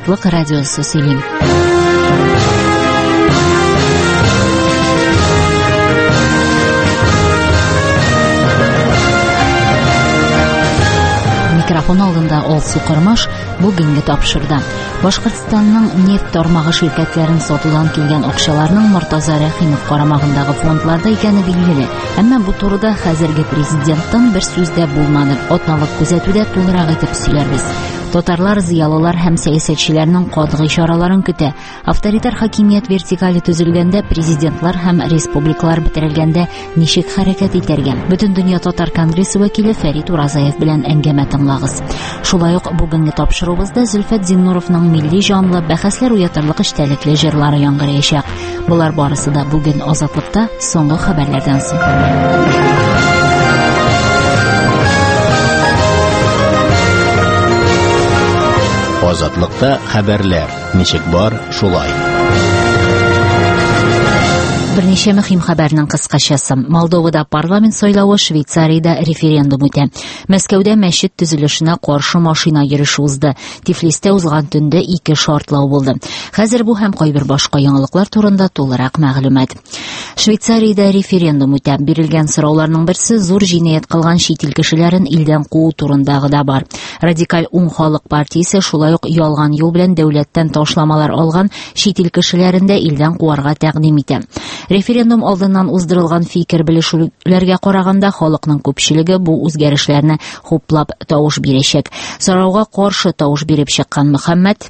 Азатлык радиосы сөйлим. Микрофон алдында Олсу Кырмаш бүгенге тапшырды. Башкортстанның нефть тармагы ширкәтләрен сатудан килгән акчаларның Мортаза Рәхимов карамагындагы фондларда икәне билгеле. Әмма бу турыда хәзерге президенттан бер сүз дә булмады. Атналык күзәтүдә тулырак итеп сөйләрбез. Татарлар, зыялылар һәм сәясәтчеләрнең катгый чараларын көтә. Авторитар хакимият вертикале төзелгәндә, президентлар һәм республикалар бетерелгәндә ничек хәрәкәт итәргә? Бөтен дөнья татар конгрессы вәкиле Фәрит Уразаев белән әңгәмә тыңлагыз. Шулай ук бүгенге тапшырубызда Зөлфәт Зиннуровның милли җанлы бәхәсләр уятырлык эчтәлекле җырлары яңгыраячак. Булар барысы да бүген Азатлыкта соңгы хәбәрләрдән соң. Азатлыкта хәбәрләр. Ничек бар, шулай. Берничә мөһим хәбәрнең кыскачасы. Молдовада парламент сайлавы, Швейцариядә референдум үтә. Мәскәүдә мәчет төзелешенә каршы машина йөреше узды. Тифлистә узган төндә 2 шартлау булды. Хәзер бу һәм кайбер башка яңалыклар турында тулырак мәгълүмат. Швейцариядә референдум үтә. Бирелгән сорауларның берсе зур җинаять кылган чит ил кешеләрен илдән куу турындагы да бар. Радикаль Уң халык партиясе шулай ук ялган юл белән дәүләттән ташламалар алган чит ил кешеләрен дә илдән куарга тәкъдим итә. Референдум алдыннан уздырылган фикер белешүләргә караганда халыкның күпчелеге бу үзгәрешләрне хуплап тавыш бирәчәк. Сорауга каршы тавыш биреп чыккан Мөхәммәд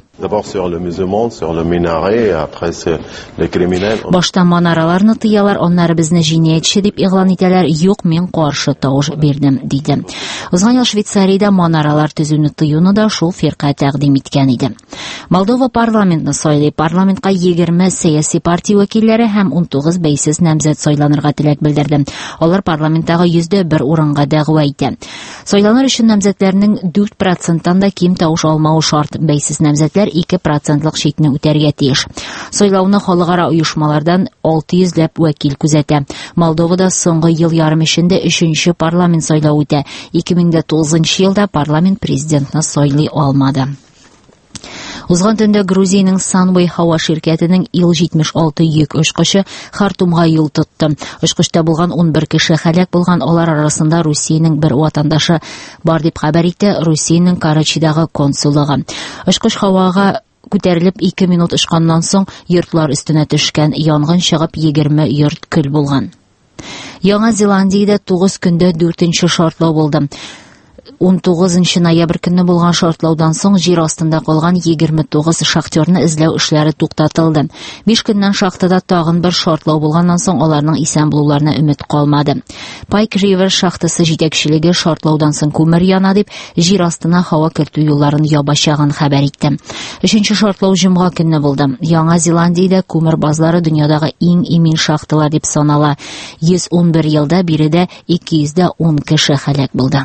башта манараларны тыялар, аннары безне җинаятьче дип игълан итәләр. Юк, мин каршы тавыш бирдем, диде. Узган ел Швейцариядә манаралар төзүне тыюны да шул фирка тәкъдим иткән иде. Молдова парламентны сайлый. Парламентка 20 сәяси партия вәкилләре һәм 19 бәйсез намзәт сайланырга теләк белдерде. Алар парламенттагы 101 урынга дәгъва итә. Сайланыр өчен намзәтләрнең 4%-тан да ким тавыш алмауы шарт. Бәйсез намзәтләр 2%-лык чикне үтәргә тиеш. Сайлауны халыкара оешмалардан 600 ләп вәкил күзәтә. Молдовада соңгы ел ярым эчендә 3нче парламент сайлауы үтә. 2009 елда парламент президентны сайлый алмады. Узган төндә Грузиянең Sunway һава ширкәтенең Ил-76 йөк очкычы Хартумга юл тотты. Очкычта булган 11 кеше һәлак булган, алар арасында Русиянең бер ватандашы бар дип хәбәр итте Русиянең Карачидагы консуллыгы. Очкыч һавага күтәрелеп 2 минут очканнан соң йортлар өстенә төшкән, янгын чыгып 20 йорт көл булган. Яңа Зеландиядә 9 көндә 4нче шартлау булды. 19 ноябрь көнне булган шартлаудан соң җир астында калган 29 шахтерны эзләү эшләре туктатылды. 5 көннән шахтада тагын бер шартлау булганнан соң аларның исән булуларына өмет калмады. Pike River шахтасы җитәкчелеге шартлаудан соң күмер яна дип җир астына һава кертү юлларын ябачагын хәбәр итте. 3нче шартлау җомга көнне булды. Яңа Зеландиядә күмер базлары дөньядагы иң имин шахталар дип санала. 111 елда биредә 210 кеше һәлак булды.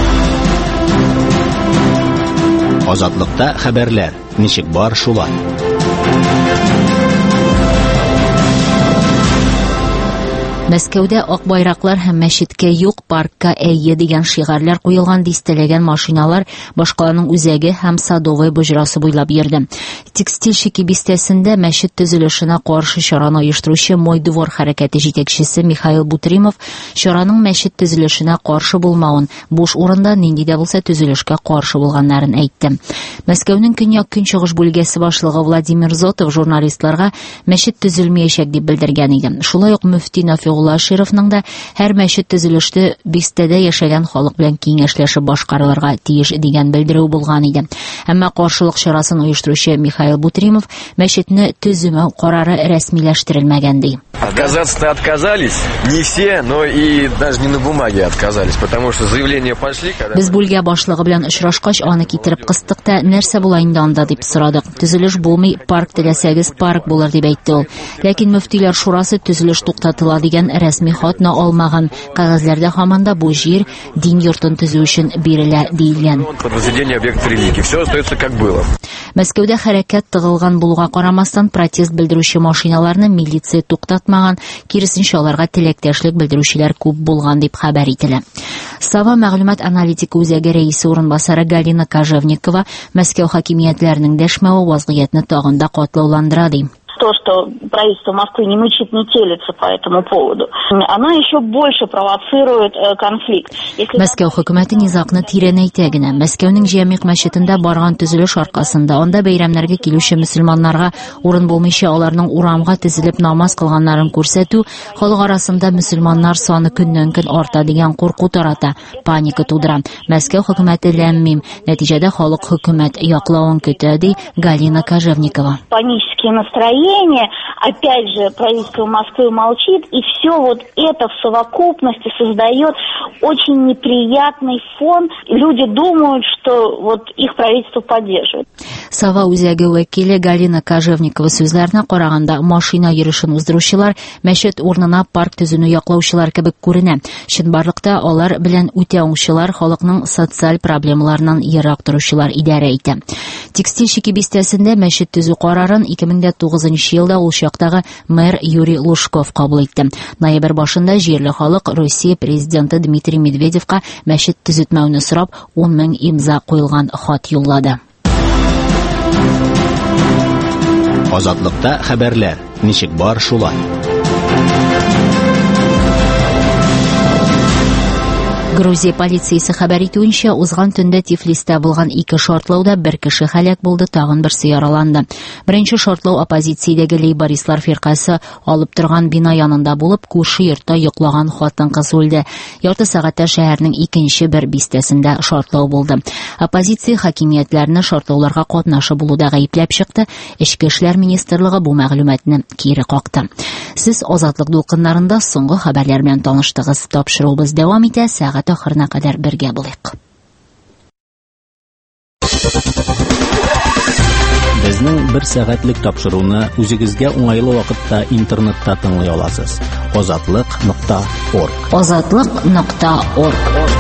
Азатлыкта хәбәрләр. Ничек бар, шулай. Мәскәүдә ак байраклар һәм мәчеткә юк, паркка әйе дигән шигарлар куелган дистәләгән машиналар башкаланың үзәге һәм Садовый боҗрасы буйлап йөрде. Текстильщики бистәсендә мәчет төзелешенә каршы чараны оештыручы Мой двор хәрәкәте җитәкчесе Михаил Бутримов чараның мәчет төзелешенә каршы булмавын, буш урында нинди дә булса төзелешкә каршы булганнарын әйтте. Мәскәүнең көньяк-көнчыгыш бүлгәсе башлыгы Владимир Зотов журналистларга мәчет төзелмәячәк дип белдергән иде. Шулай ук мөфти Шировның да һәр мәчет төзелеште бистәдә яшәгән халык белән киңәшләшеп башкарылырга тиеш дигән белдерү булган иде. Әмма каршылык чарасын оештыручы Михаил Бутримов мәчетне төзү карары рәсмиләштерелмәгән ди. Отказаться отказались, не все, но и даже не на бумаге отказались, потому что заявления пошли, когда... Без бүлгә башлыгы белән очрашкач, аны китереп кыстык та, нәрсә була инде анда дип сорадык. Төзелеш булмый, парк теләсәгез парк булыр дип әйтте ул. Ләкин мөфтиләр шурасы төзелеш туктатыла дигән рәсми хатны алмаган. Кәгазьләрдә һаман да бу җир дин йортын төзү өчен бирелә диелгән. Под возведение объекта религии. Все остается как было. Мәскәүдә хәрәкәт тыгылган булуга карамастан протест белдерүче машиналарны милиция туктатмаган, киресенчә аларга теләктәшлек белдерүчеләр күп булган дип хәбәр ителә. Сава мәгълүмат аналитика үзәге рәисе урынбасары Галина Кожевникова Мәскәү хакимиятләренең дәшмәве вазгыятьне тагын да катлауландыра ди. То, что правительство Москвы не мычит, не телится по этому поводу, оно еще больше провоцирует конфликт. Мәскәү хөкүмәте низакны тирәнәйтә генә. Мәскәүнең Җәмигъ мәчетендә барган төзелеш аркасында анда бәйрәмнәргә килүче мөселманнарга урын булмыйча аларның урамга тезелеп намаз кылганнарын күрсәтү халык арасында мөселманнар саны көннән-көн арта дигән курку тарата, паника тудыра. Мәскәү хөкүмәте ләммим, нәтиҗәдә халык хөкүмәт яклавын көтә ди Галина Кожевникова. Панические настроения, опять же, правительство Москвы молчит, и все вот это в совокупности создает очень неприятный фон. Люди думают, что вот их правительство поддерживает. Сава үзәге вәкиле Галина Кожевникова сүзләренә караганда, машина йөрешен уздыручылар мәчет урынына парк төзүне яклаучылар кебек күренә. Чынбарлыкта алар белән үтә уңчылар, халыкның социаль проблемаларыннан ерак торучылар идарә итә. Текстильщики бистәсендә мәчет төзү карарын 2009 елда ул чактагы мэр Юрий Лужков кабул итте. Ноябрь башында җирле халык Россия президенты Дмитрий Медведевка мәчет төзетмәүне сорап 10 000 имза куелган хат юллады. Азатлыкта хәбәрләр. Ничек бар шулай. Грузия полициясе хәбәр итүенчә, узган төндә Тифлистә булган 2 шартлауда 1 кеше һәлак булды, тагын берсе яраланды. Беренче шартлау оппозициядәге лейбористлар фиркасы алып торган бина янында булып, күрше йортта йоклаган хатын-кыз үлде. Ярты сәгатьтә шәһәрнең икенче бер бистәсендә шартлау булды. Оппозиция хакимиятләрне шартлауларга катнашы булуда гаепләп чыкты. Эчке эшләр министрлыгы бу мәгълүматны кире какты. Сез Азатлык дулкыннарында соңгы хәбәрләр белән таныштыгыз. Тапшыруыбыз дәвам итә. Сәгать ахырына кадәр бергә булыйк. Безнең 1 сәгатьлек тапшыруны үзегезгә уңайлы вакытта интернетта тыңлый аласыз. Azatlyk.org. Azatlyk.org.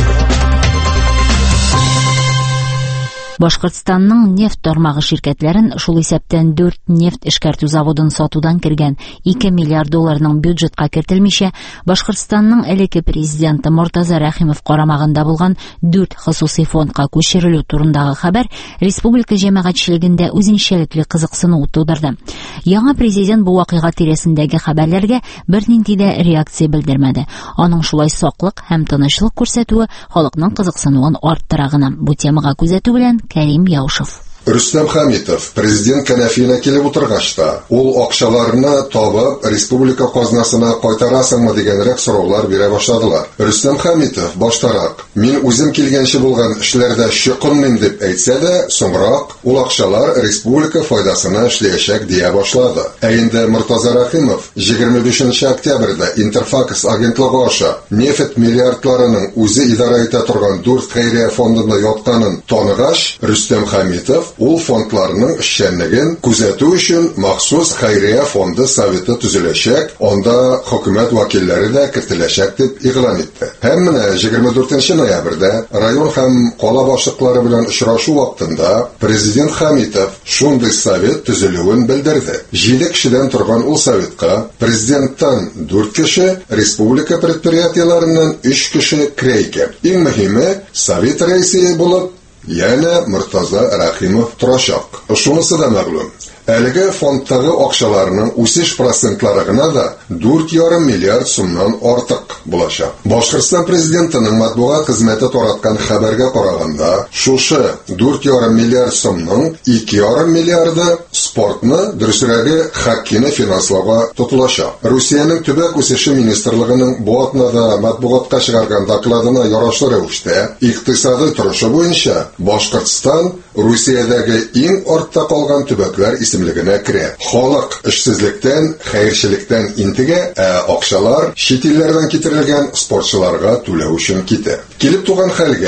Башкортстанның нефть тармагы ширкәтләрен шул исәптән 4 нефть эшкәртү заводын сатудан кергән 2 миллиард долларның бюджетка кертелмичә, Башкортстанның элекке президенты Мортаза Рәхимов карамагында булган 4 хосусый фондка күчерелү турындагы хәбәр республика җәмәгатьчелегендә үзенчәлекле кызыксыну тудырды. Яңа президент бу вакыйга тирәсендәге хәбәрләргә бернинди дә реакция белдермәде. Аның шулай саклык һәм тынычлык күрсәтүе халыкның кызыксынуын арттыра гына. Бу темага күзәтү белән Кәрим Яушев. Рөстәм Хәмитов президент кәнәфиенә килеп утыргачта, ул акчаларны табып республика казнасына кайтарасыңмы дигәнрәк сораулар бирә башладылар. Рөстәм Хәмитов баштарак мин үзем килгәнче булган эшләрдә чыкынмыйм дип әйтсә дә, соңрак ул акчалар республика файдасына эшләячәк дия башлады. Ә инде Мортаза Рәхимов 25 октябрьдә Интерфакс агентлыгы аша нефть миллиардларының үзе идара итә торган 4 хәйрия фондында ятканын таныгач, Рөстәм Хәмитов ул фондларның эшчәнлеген күзәтү өчен махсус хәйрия фонды советы төзеләчәк, анда хөкүмәт вәкилләре дә кертеләчәк дип игълан итте. Һәм менә 24 ноябрьдә район һәм кала башлыклары белән очрашу вакытында президент Хәмитов шундый совет төзелүен белдерде. 7 кешедән торган ул советка президенттан 4 кеше, республика предприятиеләреннән 3 кеше крейке. Иң мөһиме, совет рәисе булып яна Мортаза Рәхимов торачак. Шунысы да мәгълүм. Әлеге фонddагы акчаларның үсеш процентлары гына да 4,5 миллиард сумнан артык булачак. Башкортстан президентының матбугат хезмәте тараткан хәбәргә караганда, шушы 4,5 миллиард сумның 2,5 миллиарды спортны, дөресрәге хоккейны финанслауга тотылачак. Русиянең төбәк үсеше министрлыгының бу атнада матбугатка чыгарган докладына ярашлы рәвештә, икътисади торышы буенча Башкортстан Русиядәге иң артта калган төбәкләр исемлегенә керә. Халык эшсезлектән, хәерчелектән интегә, акчалар чит илләрдән китерелгән спортчыларга түләү өчен китә. Килеп туган хәлгә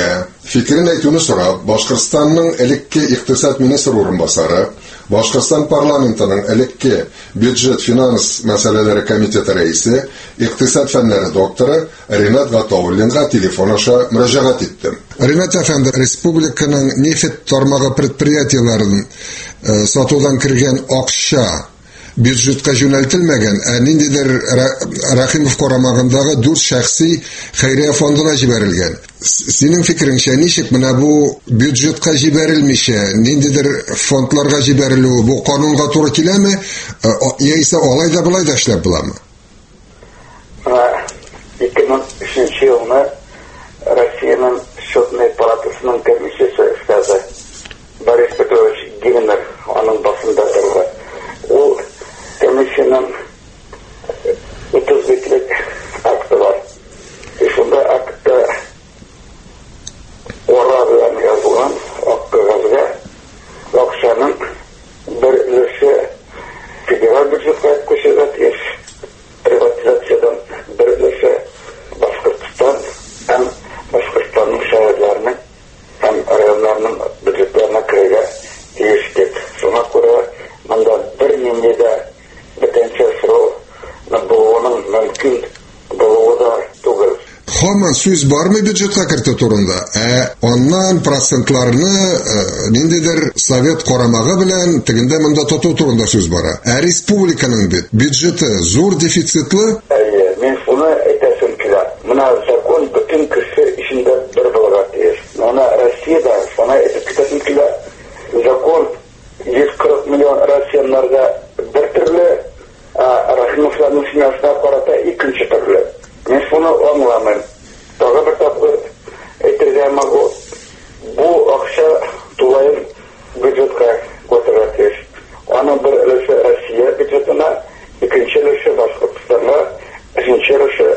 Фикерен әйтүне сорап, Башкортстанның элекке икътисад министры урынбасары, Башкортстан парламентының элекке бюджет финанс мәсьәләләре комитеты рәисе, икътисад фәннәре докторы Ринат Гатауллинга телефон аша мөрәҗәгать иттем. Ринат әфәнде, республиканың нефть тармагы предприятиеләрен сатудан кергән акча бюджетка юнәлтелмәгән, ниндидер Рахимов карамагындагы 4 шәхси хәйрия фондына җибәрелгән. Синең фикереңчә, ничек менә бу бюджетка җибәрелмичә, ниндидер фондларга җибәрелү бу канунга туры киләме, яисә алай да булай да эшләп буламы? 2003 елны Россиянең счетный палатасының комиссиясе эшләде. Борис Петрович Гиринер аның басында торды. Ул комиссияның 30 битлек акты бар. Шунда актта орабы язылган аккагазга акчаның бер өлеше федераль бюджетка күчәргә тиеш. Приватизациядән бер өлеше Башкортстан һәм Башкортстанның шәһәрләренең һәм районнарның бюджетларына керергә тиеш дип. Шуңа күрә монда бер нинди дә бөтенчә сорау булуының мөмкин булуы да түгел. Һаман сүз бармы бюджетка кертү турында? Аннан процентларны ниндидер совет карамагы белән тегендә монда тоту турында сүз бара. Республиканың бюджеты зур дефицитлы. Мен шуны әйтәсем килә. Менә закон бөтен кеше ишендә бер булырга тиеш. Аны Россиядә шуны әйтеп китәсем килә. Закон 140 миллион россияннарга бер төрле, Рахимовларның сменасына карата икенче төрле. Мен шуны аңламыйм. Тагы бер тапкыр әйтергә могу. Бу акча тулайын бюджетка котырга тиеш. Аның бер өлеше Россия бюджетына, икенче өлеше Башкортстанга, өченче өлеше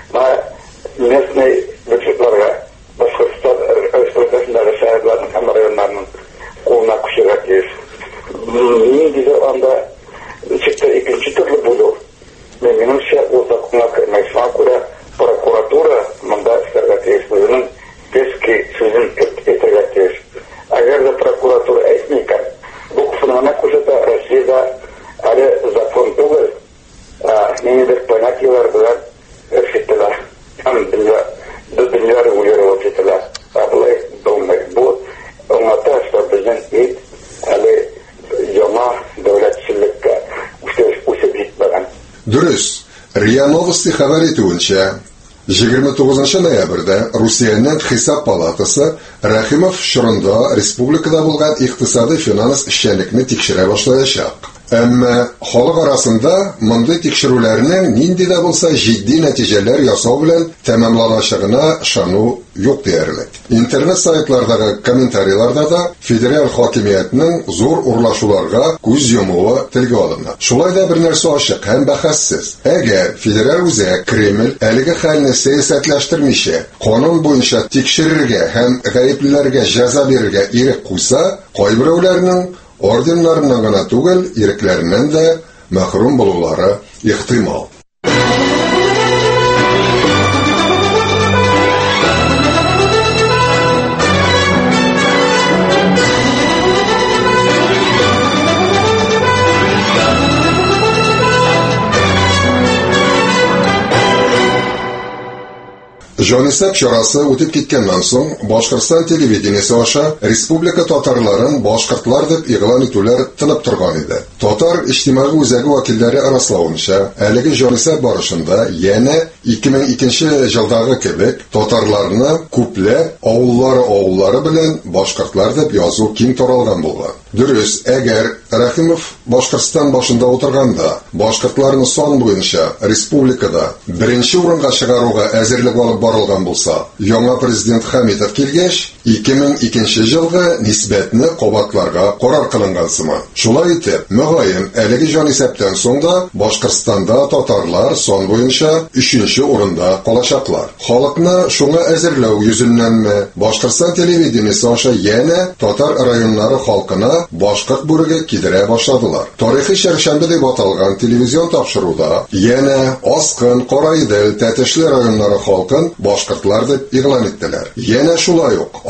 местный бюджетларга, Башкортстан республикасындагы шәһәрләрнең һәм районнарның кулына күчәргә тиеш. Нинди анда ничектер икенче төрле булу. Меніңше, ул законга кирмәй. Шуңа күрә прокуратура монда эшләргә тиеш, үзенең кески сүзен әйтергә тиеш. Әгәр дә прокуратура әйтми икән, бу кешенең күрсәтә Россиядә әле закон түгел, ниндидер понятиелар белән эшләтелә. Һәм дөнья регулировать ителә. Булай булмый. Бу аңлата, что безнең ит әле яңа дәүләтчелеккә үсеп җитмәгән. Дөрес, РИА Новости хәбәр итүенчә, 29 ноябрьдә Русиянең Хисап палатасы Рахимов чорында республикада булган икътисади финанс эшчәнлекне тикшерә башлаячак. Әмма халык арасында мондый тикшерүләрнең нинди дә булса җитди нәтиҗәләр ясау белән тәмамланачагына ышану юк диярлек. Интернет сайтлардагы комментарийларда да федераль хакимиятның зур урлашуларга күз йомуы телгә алына. Шулай да бер нәрсә ачык һәм бәхәссез. Әгәр федераль үзәк Кремль әлеге хәлне сәясәтләштермичә, канун буенча тикшерергә һәм гаеплеләргә җәза бирергә ирек куйса, кайберәүләрнең орденнарыннан гына түгел, ирекләреннән дә мәхрүм булулары ихтимал. Җанисәп чарасы үтеп киткәннән соң, Башкортстан телевидениесе аша республика татарларын башкортлар дип игълан итүләр тынып торган иде. Татар иҗтимагый үзәге вәкилләре араславынча, әлеге җанисәп барышында янә 2002 елдагы кебек татарларны күпләп авыллары белән башкортлар дип язу киң таралган булган. Дөрес, әгәр Рахимов Башкортстан башында утырганда, башкортларны сан буенча республикада беренче урынга чыгаруга әзерлек алып барылган булса, яңа президент Хәмитов килгәч, 2002 елгы нисбәтне кабатларга карар кылынган сыман. Шулай итеп, мөгаен әлеге җанисәптән соң да Башкортстанда татарлар сан буенча 3нче урында калачаклар. Халыкны шуңа әзерләү йөзеннәнме, Башкортстан телевидениесе аша янә татар районнары халкына башкорт бүрегә кидерә башладылар. Тарихи чәршәмбе дип аталган телевизион тапшыруда янә Аскын, Карайдел, Тәтешле районнары халкын башкортлар дип игълан иттеләр. Янә шулай ук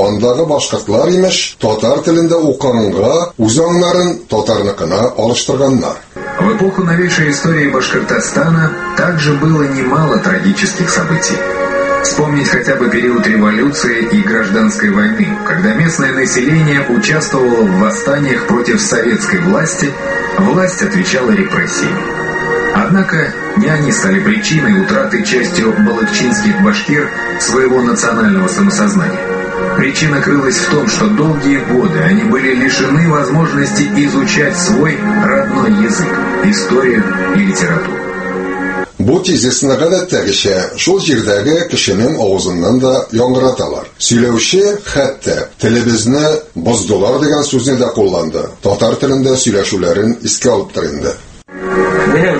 Андагы башкортлар имеш, татар телендә укыганга үз аңнарын татарныкына алыштырганнар. В эпоху новейшей истории Башкортостана также было немало трагических событий. Вспомнить хотя бы период революции и гражданской войны, когда местное население участвовало в восстаниях против советской власти, власть отвечала репрессиями. Однако не они стали причиной утраты частью балыкчинских башкир своего национального самосознания. Причина крылась в том, что долгие годы они были лишены возможности изучать свой родной язык, историю и литературу. Бу тизисне гадәттәгечә шул җирдәге кешенең авызыннан да яңгыраталар. Сөйләүче хәтта телебезне боздылар дигән сүзне дә кулланды. Татар телендә сөйләшүләрен искә алып тор инде. Минем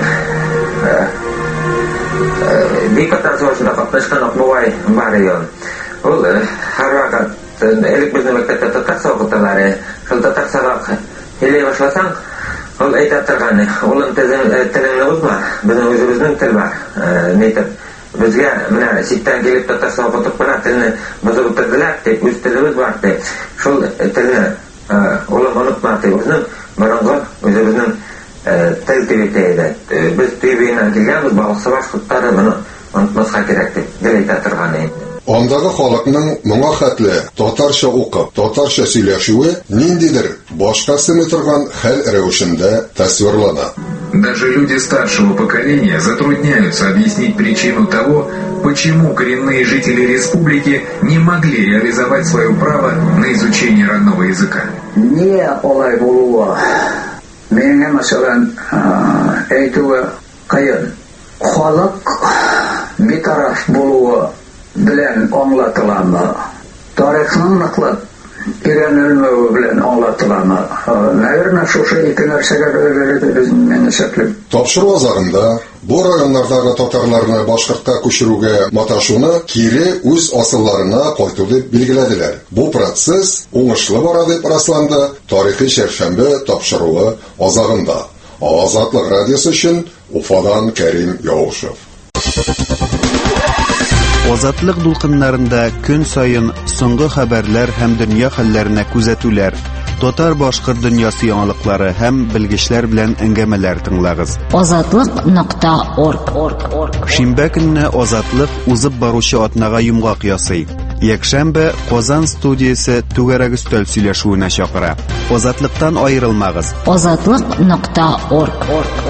бик атасында катнашкан Акмулай Марион. Ул һәрвакыт элек безнең мәктәптә татар сабаклары, шул татар сабак елый башласаң, ул әйтә торган, улым телеңне узма, безнең үзебезнең тел бар. Нәйтеп, безгә менә ситтән килеп татар сабак укып бара, телне бозып тордылар, дип үз телебез бар дип. Шул телне улым онытма дип, безнең борынгы үзебезнең тел тибетәйдә. Без тибеннән килгәнбез, балыкчы башкортлары моны онытмаска кирәк дип әйтә торган иде. Андагы халыкның моңа хәтле татарча укып, татарча сөйләшүе ниндидер башка сыны торган хәл рәвешендә тасвирлана. Даже люди старшего поколения затрудняются объяснить причину того, почему коренные жители республики не могли реализовать свое право на изучение родного языка. Не олай булуы. Менә мәсәлән, әйтүе кыен. Халык битараф булуы белән аңлатыламы? Тарихның ныклап өйрәнелмәве белән аңлатыламы? Наверное, шушы ике нәрсәгә без мөнәсәбәтле. Тапшыру азагында бу районнардагы татарларны башкортка күчерүгә маташуны кире үз асылларына кайту дип билгеләделәр. Бу процесс уңышлы бара дип расланды тарихи шәршәмбе тапшыруы азагында. Азатлык радиосы өчен Уфадан Кәрим Яушев. Азатлык дулкыннарында көн сайын соңгы хәбәрләр һәм дөнья хәлләренә күзәтүләр, татар-башкорт дөньясы яңалыклары һәм белгечләр белән әңгәмәләр тыңлагыз. Азатлык.орг. Шимбә көнне Азатлык узып баручы атнага йомгак ясый. Якшәмбе Казан студиясе түгәрәк өстәл сөйләшүенә чакыра. Азатлыктан аерылмагыз. Азатлык.орг.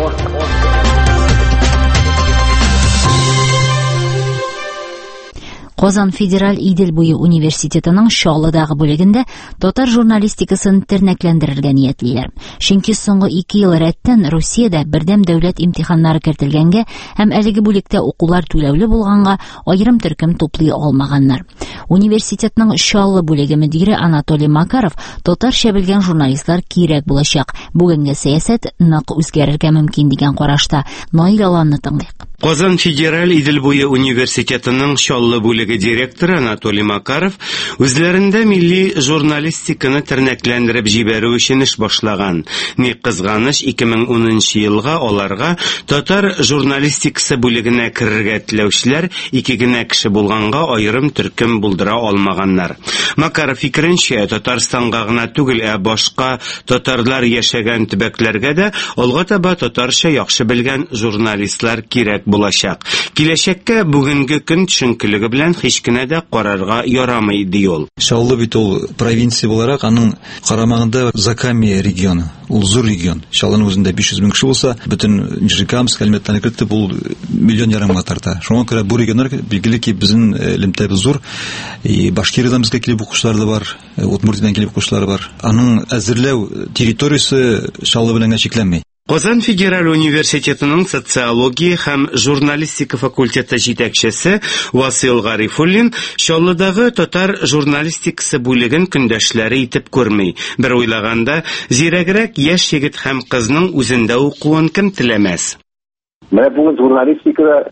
Казан федераль Идел буе университетының Шаллыдагы бүлегендә татар журналистикасын тернәкләндерергә ниятлиләр. Чөнки соңгы 2 ел рәттән Русиядә бердәм дәүләт имтиханнары кертелгәнгә һәм әлеге бүлектә укулар түләүле булганга аерым төркем туплый алмаганнар. Университетның Шаллы бүлеге мөдире Анатолий Макаров татарча белгән журналистлар кирәк булачак. Бүгенге сәясәт нык үзгәрергә мөмкин дигән карашта Наил Аланны тыңлыйк. Казан федераль Идел буе университетының Шаллы бүлеге директоры Анатолий Макаров үзләрендә милли журналистиканы тернәкләндереп җибәрү өчен эш башлаган. Ни кызганыч 2010 елга аларга татар журналистикасы бүлегенә керергә теләүчеләр 2 генә кеше булганга аерым төркем булдыра алмаганнар. Макаров фикеренчә, Татарстанга гына түгел, башка татарлар яшәгән төбәкләргә дә алга таба татарча яхшы белгән журналистлар кирәк булачак. Киләчәккә бүгенге көн төшенкелеге белән һич кенә дә карарга ярамый ди ул. Шаллы бит ул провинция буларак, аның карамагында Закамия регионы, ул зур регион. Шаллының үзендә 500 мең кеше булса, бөтен Нижнекамск, Әлмәттән кертеп ул 1,5 миллион тарта. Шуңа күрә бу регионнар билгеле ки безнең элемтәбез зур. Башкириядан безгә килеп укучылар да бар, Удмуртиядан килеп укучылар бар. Аның әзерләү территориясе Шаллы белән чикләнмәй. Казан федераль университетының социология һәм журналистика факультеты җитәкчесе Васил Гарифуллин Шаллыдагы татар журналистикасы бүлеген көндәшләре итеп күрми. Бер уйлаганда, зирәгрәк яшь егет һәм кызның үзендә укуын кем теләмәс. Менә бүген журналистикада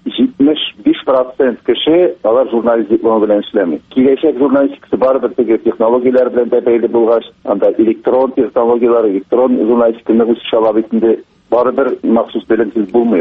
75% кеше алар журналистик белән эшләми. Киләчәк журналистикасы барыбер теге технологиялар белән дә бәйле булгач, анда электрон технологиялар, электрон журналистиканы үсеш алабы инде барыбер махсус белемсез булмый.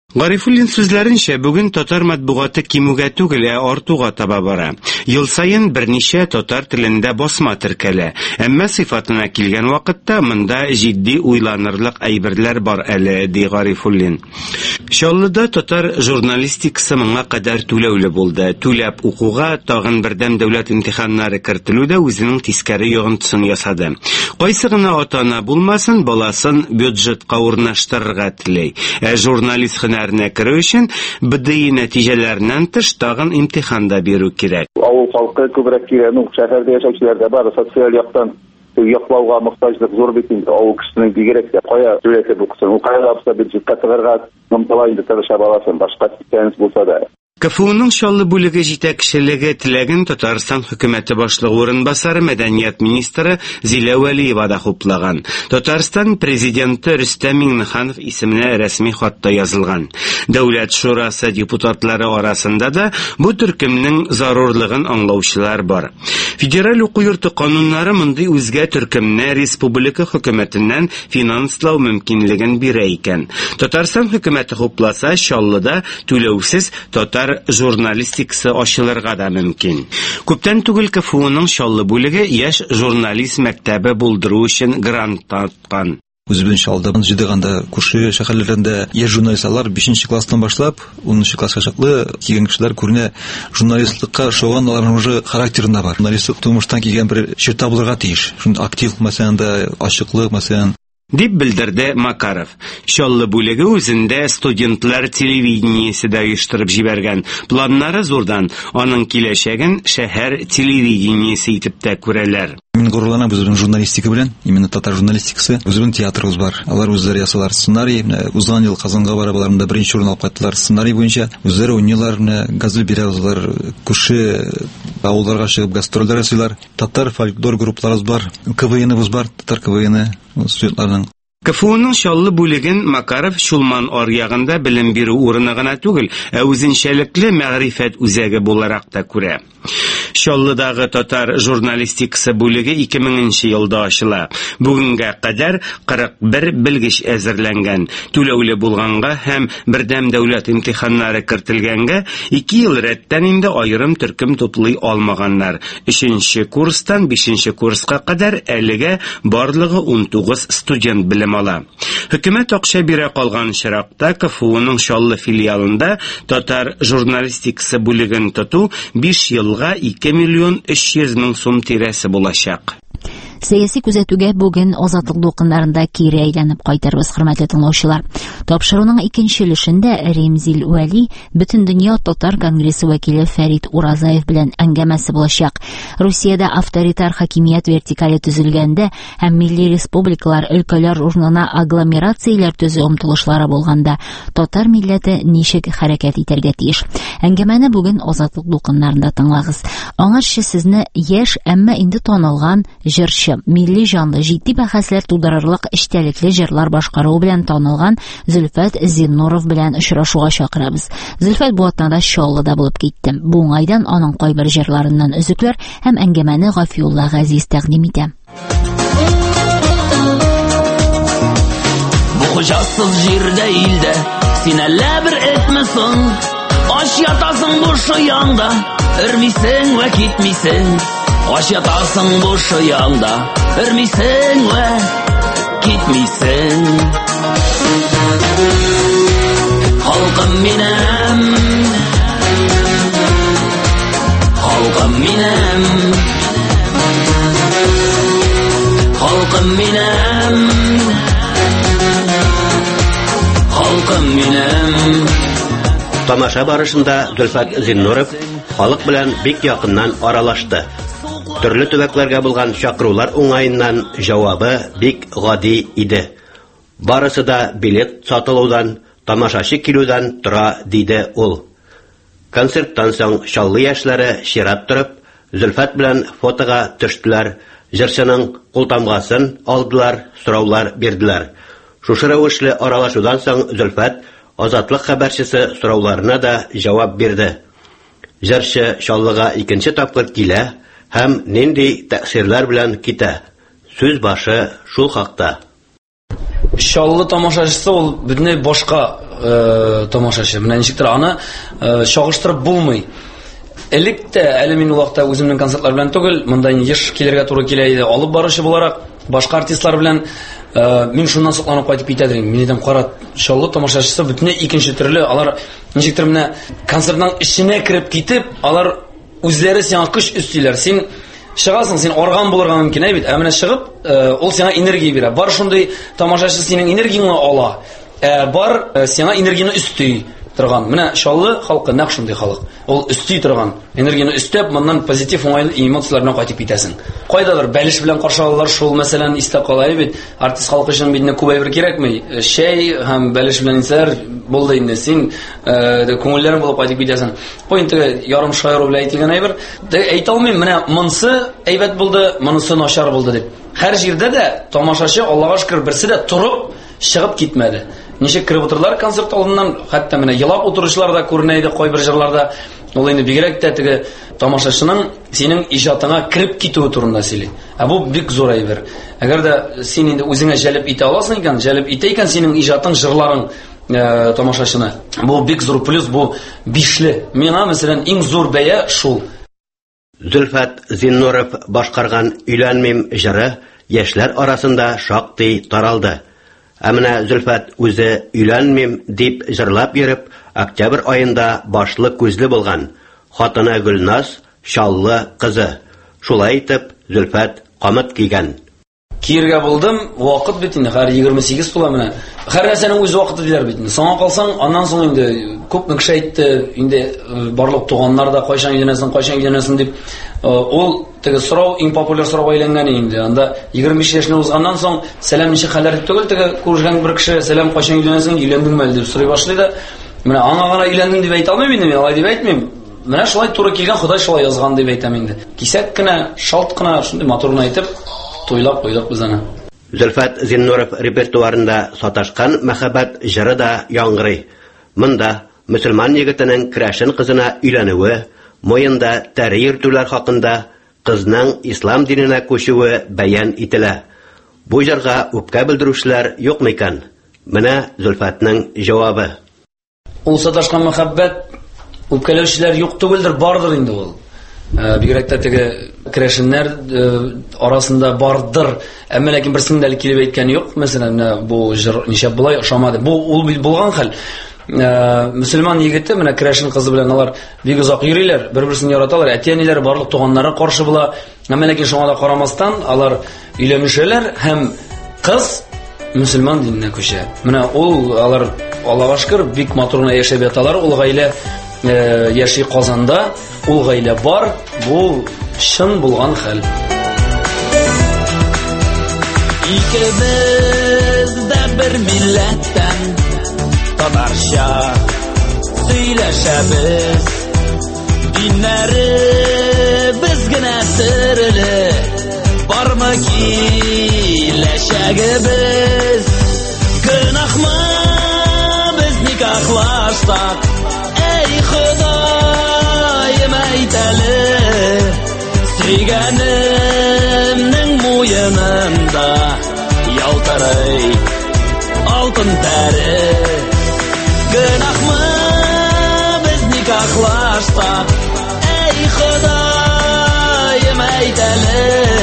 Гарифуллин сүзләренчә, бүген татар матбугаты кимүгә түгел, артуга таба бара. Ел саен берничә татар телендә басма теркәлә. Әмма сыйфатына килгән вакытта монда җитди уйланырлык әйберләр бар әле, ди Гарифуллин. Чаллыда татар журналистикасы моңа кадәр түләүле булды. Түләп укуга тагын бердәм дәүләт имтиханнары кертелүдә үзенең тискәре йогынтысын ясады. Кайсы гына ата-ана булмасын, баласын бюджетка урнаштырырга теләй. Журналист һөнәренә керү өчен БДИ нәтиҗәләреннән тыш тагын имтиханда бирү кирәк. Авыл халкы күбрәк кирәк, шәһәрдә яшәүчеләр дә бар, социаль яктан яклауга мохтаҗлык зур бит инде. Авыл кешенең бигрәк тә кая түләтеп укысын, укыганда булса бюджетка тыгырга омтыла инде тырыша баласын, башка специалист булса да. КФУның Чаллы бүлеге җитәкчелеге теләген Татарстан хөкүмәте башлыгы урынбасары мәдәният министры Зилә Вәлиева да хуплаган. Татарстан президенты Рөстәм Миңнеханов исеменә рәсми хатта язылган. Дәүләт шурасы депутатлары арасында да бу төркемнең зарурлыгын аңлаучылар бар. Федераль уку йорты кануннары мондый үзгә төркемне республика хөкүмәтеннән финанслау мөмкинлеген бирә икән. Татарстан хөкүмәте хупласа, Чаллыда түләүсез татар журналистикасы ачылырга да мөмкин. Күптән түгел КФУның Чаллы бүлеге яшь журналист мәктәбе булдыру өчен грант таткан. Үзебез Чаллыда җидегәндә күрше шәһәрләрендә яшь журналистлар 5нче класстан башлап 10нчы класска чаклы килгән кешеләр күренә журналистлыкка шоган аларның уже характерында бар. Журналистлык тумыштан килгән бер черта булырга тиеш. Шундый актив мәсәлән, ачыклык мәсәлән дип белдерде Макаров. Чаллы бүлеге үзендә студентлар телевидениесе дә оештырып җибәргән. Планнары зурдан, аның киләчәген шәһәр телевидениесе итеп тә күрәләр. Мин горурланам үзебезнең журналистика белән, именно татар журналистикасы. Үзебезнең театрыбыз бар. Алар үзләре ясалар сценарий, узган ел Казанга барып аларында беренче урын алып кайттылар сценарий буенча. Үзләре уйныйлар, газель бирәләр, күрше авылларга чыгып гастрольләр ясыйлар. Татар фольклор группаларыбыз бар, КВНыбыз бар, татар КВНы студентларның. КФУның Чаллы бүлеген Макаров Шулман аръягында белем бирү урыны гына түгел, үзенчәлекле мәгърифәт үзәге буларак та күрә. Чаллыдагы татар журналистикасы бүлеге 2000 елда ачыла. Бүгенгә кадәр 41 белгеч әзерләнгән. Түләүле булганга һәм бердәм дәүләт имтиханнары кертелгәнгә 2 ел рәттән инде аерым төркем туплый алмаганнар. 3нче курстан 5нче курска кадәр әлегә барлыгы 19 студент белем ала. Хөкүмәт акча бирә калган чиракта КФУның Чаллы филиалында татар журналистикасы бүлеген тоту 5 елга 2 миллион 300 мең сум тирәсе булачак. Сәяси күзәтүгә бүген Азатлык дулкыннарында кире әйләнеп кайтырбыз, хөрмәтле тыңлаучылар. Тапшыруның икенче өлешендә Ремзил Вәли Бөтендөнья татар конгрессы вәкиле Фәрит Уразаев белән әңгәмәсе булачак. Русиядә авторитар хакимият вертикале төзелгәндә һәм милли республикалар өлкәләр урынына агломерацияләр төзү омтылышлары булганда татар милләте ничек хәрәкәт итәргә тиеш? Әңгәмәне бүген Азатлык дулкыннарында тыңлагыз. Аңарчы сезне яшь, әмма инде танылган җырчы, милли жанлы, җитди бәхәсләр тудырырлык эчтәлекле җырлар башкаруы белән танылган Зөлфәт Зиннуров белән очрашуга чакырабыз. Зөлфәт бу атнада Чаллыда булып китте. Бу уңайдан аның кайбер җырларыннан өзекләр һәм әңгәмәне Гафиулла Газиз тәкъдим итә. Бу хуҗасыз җирдә илдә син әллә бер этмесең, аш ятасың бушы янда, өрмисең вә китмисең. Аш ятасың бушы янда, өрмисең вә китмисең. Халкым минем, халкым минем, халкым минем, халкым минем. Тамаша барышында Зөлфәт Зиннуров халык белән бик якыннан аралашты. Төрле төбәкләргә булган чакырулар уңайыннан җавабы бик гади иде. Барысы да билет сатылудан, тамашачы килүдән тора, диде ул. Концерттан соң Чаллы яшьләре чират торып, Зөлфәт белән фотога төштеләр, җырчының култамгасын алдылар, сораулар бирделәр. Шушы рәвешле аралашудан соң Зөлфәт Азатлык хәбәрчесе сорауларына да җавап бирде. Җырчы Чаллыга икенче тапкыр килә һәм нинди тәэсирләр белән китә. Сүз башы шул хакта. Шаллы тамашачысы ул бөтенләй башка тамашачы. Менә ничектер аны чагыштырып булмый. Элек тә әле мин ул вакытта үземнең концертлар белән түгел, монда еш килергә туры килә иде. Алып баручы буларак башка артистлар белән мин шуннан сокланып кайтып китә идем. Мин идем кара, шаллы тамашачысы бөтенләй икенче төрле. Алар ничектер менә концертның эченә кирип китеп, алар үзләре сиңа көч өстиләр. Син чыгасың, син орган булырга мөмкин бит. Ә менә чыгып, ул сиңа энергия бирә. Бар шундый тамашачы синең энергияңны ала. Бар сиңа энергияны өсти торган. Менә шаллы халкы нәкъ шундый халык. Ул өсти торган. Энергияны өстәп, моннан позитив уңайлы эмоциялар белән кайтып китәсең. Кайдадыр бәлеш белән каршы алалар, шул мәсәлән истә кала бит. Артист халкы өчен бит күбәйбер кирәкми. Шәй һәм бәлеш белән исәр булды инде. Син күңелләрен булып кайтып китәсең. Бу инде ярым шаяру белән әйтелгән әйбер. Әйтә алмыйм, менә монысы әйбәт булды, монысы начар булды дип. Һәр җирдә дә тамашачы, Аллага шөкер, берсе дә турып чыгып китмәде. Ничек кирип утырдылар концерт алдыннан, хәтта менә елап утыручылар да күренә иде кайбер җырларда. Ул инде бигрәк тә теге тамашачының синең иҗатыңа кирип китүе турында сөйли. Бу бик зур әйбер. Әгәр дә син инде үзеңә җәлеп итә аласың икән, җәлеп итә икән синең иҗатың, җырларың тамашачыны. Бу бик зур плюс, бу бишле. Миңа мәсәлән иң зур бәя шул. Зөлфәт Зиннуров башкарган "Өйләнмим" җыры яшьләр арасында шактый таралды. Әмінә Зөлфәт үзе «Өйләнмим» дип җырлап йөреп, октябрь айында башлы күзле булган. Хатыны Гөлназ шаллы кызы. Шулай итеп, Зөлфәт камыт кигән. Киергә булдым, вакыт бит инде, һәр 28 тула менә. Һәр нәрсәнең үз вакыты диләр бит. Соңга калсаң, аннан соң инде күп кеше әйтте, инде барлык туганнар да кайчан өйләнәсең дип. Ул теге сорау, иң популяр сорау әйләнгән инде. Анда 25 яшьне узганнан соң, сәлам ничек хәлләр дип түгел, теге күргән бер кеше сәлам кайчан өйләнәсең, өйләндеңме әле дип сорый башлый да. Менә аңа гына өйләндем дип әйтә алмыйм инде, мин алай дип әйтмим. Менә шулай туры килгән, Ходай шулай язган дип әйтәм инде. Кисәк кенә, шалт кына шундый матурны әйтеп тойлап куйдык без аны. Зөлфәт Зиннуров репертуарында саташкан мәхәббәт җыры да яңгырый. Монда мөселман егетенең керәшен кызына өйләнүе, муенда тәре йөртүләр хакында, кызның ислам диненә күчүе бәян ителә. Бу җырга үпкә белдерүчеләр юкмы икән? Менә Зөлфәтнең җавабы. Ул саташкан мәхәббәт үпкәләүчеләр юк түгелдер, бардыр инде ул. Бигрәк тә теге керәшеннәр арасында бардыр. Әмма ләкин берсен дә килеп әйткән юк. Мәсәлән, бу җыр ничә булай ошамады. Бу ул булган хәл. Мөселман егете менә керәшен кызы белән алар бик озак йөриләр, бер-берсен яраталар. Әти-әниләре барлык туганнары каршы була. Әмма ләкин шуңа да карамастан алар өйләнешәләр һәм кыз мөселман диненә күчә. Менә ул алар Аллага шөкер бик матурына яшәп яталар. Ул гаилә яши Казанда, ул гаилә бар. Бу шын булган хәл. Икебез дә бер милләттән, татарча сөйләшәбез. Диннәребез генә төрле, бармы киләчәгебез. Гөнаһмы без никахлаштык, эй Ходаем әйтәле. Сөйгәнемнең муенында ялтырый алтын тәре. Гөнаһмы без никахлаштык, эй Ходаем әйтәле.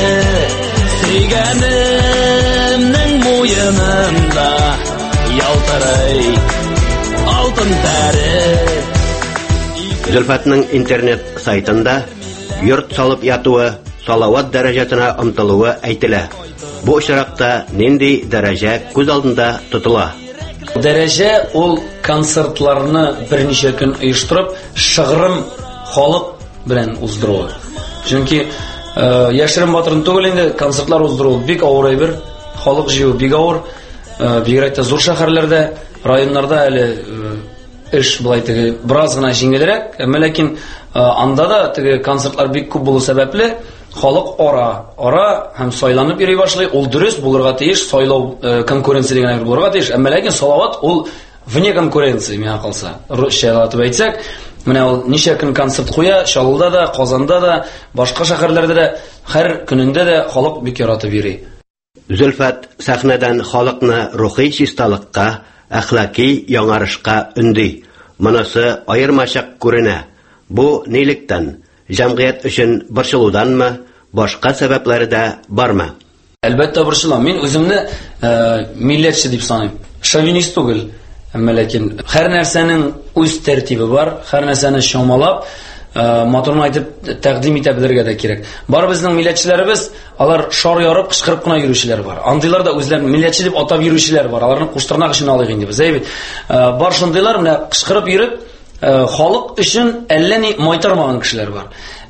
Сөйгәнемнең муенында ялтырый алтын тәре. Зөлфәтнең интернет сайтында йорт салып ятуы, салават дәрәҗәсенә омтылуы әйтелә. Бу очракта нинди дәрәҗә күз алдында тотыла? Дәрәҗә ул концертларны берничә көн оештырып, шыгрым халык белән уздыру. Чөнки яшерен батырын түгел инде концертлар уздыру бик авыр әйбер, халык җыю бик авыр. Бигрәк тә зур шәһәрләрдә, районнарда әле эш булай теге бераз гына җиңелрәк, әмма ләкин анда да теге концертлар бик күп булу сәбәпле халык ара һәм сайланып йөри башлый. Ул дөрес булырга тиеш, сайлау конкуренция дигән әйбер булырга тиеш. Әмма ләкин салават ул вне конкуренции миңа калса. Русча дип әйтсәк, менә ул ничә көн концерт куя, Шаллыда да, Казанда да, башка шәһәрләрдә дә, һәр көнендә дә халык бик яратып йөри. Зөлфәт сәхнәдән халыкны рухи чисталыкка, әхлаки яңарышка өнди. Монысы аермачык күренә. Бу нилектән? Җәмгыять өчен борчылуданмы, башка сәбәпләре дә бармы? Әлбәттә борчылам. Мин үземне милләтче дип саныйм. Шовинист түгел. Ләкин һәр нәрсәнең үз тәртибе бар, һәр нәрсәне чамалап, матурын айтып тәкъдим итә белергә дә кирәк. Бар безнең милләтчеләребез, алар шар ярып, кычкырып кына йөрүчеләр бар. Андыйлар да үзләрен милләтче дип атап йөрүчеләр бар. Аларны куштырнак өчен алыйк инде без. Бар шундыйлар менә кычкырып йөреп, халык өчен әллә ни майтармаган кешеләр бар.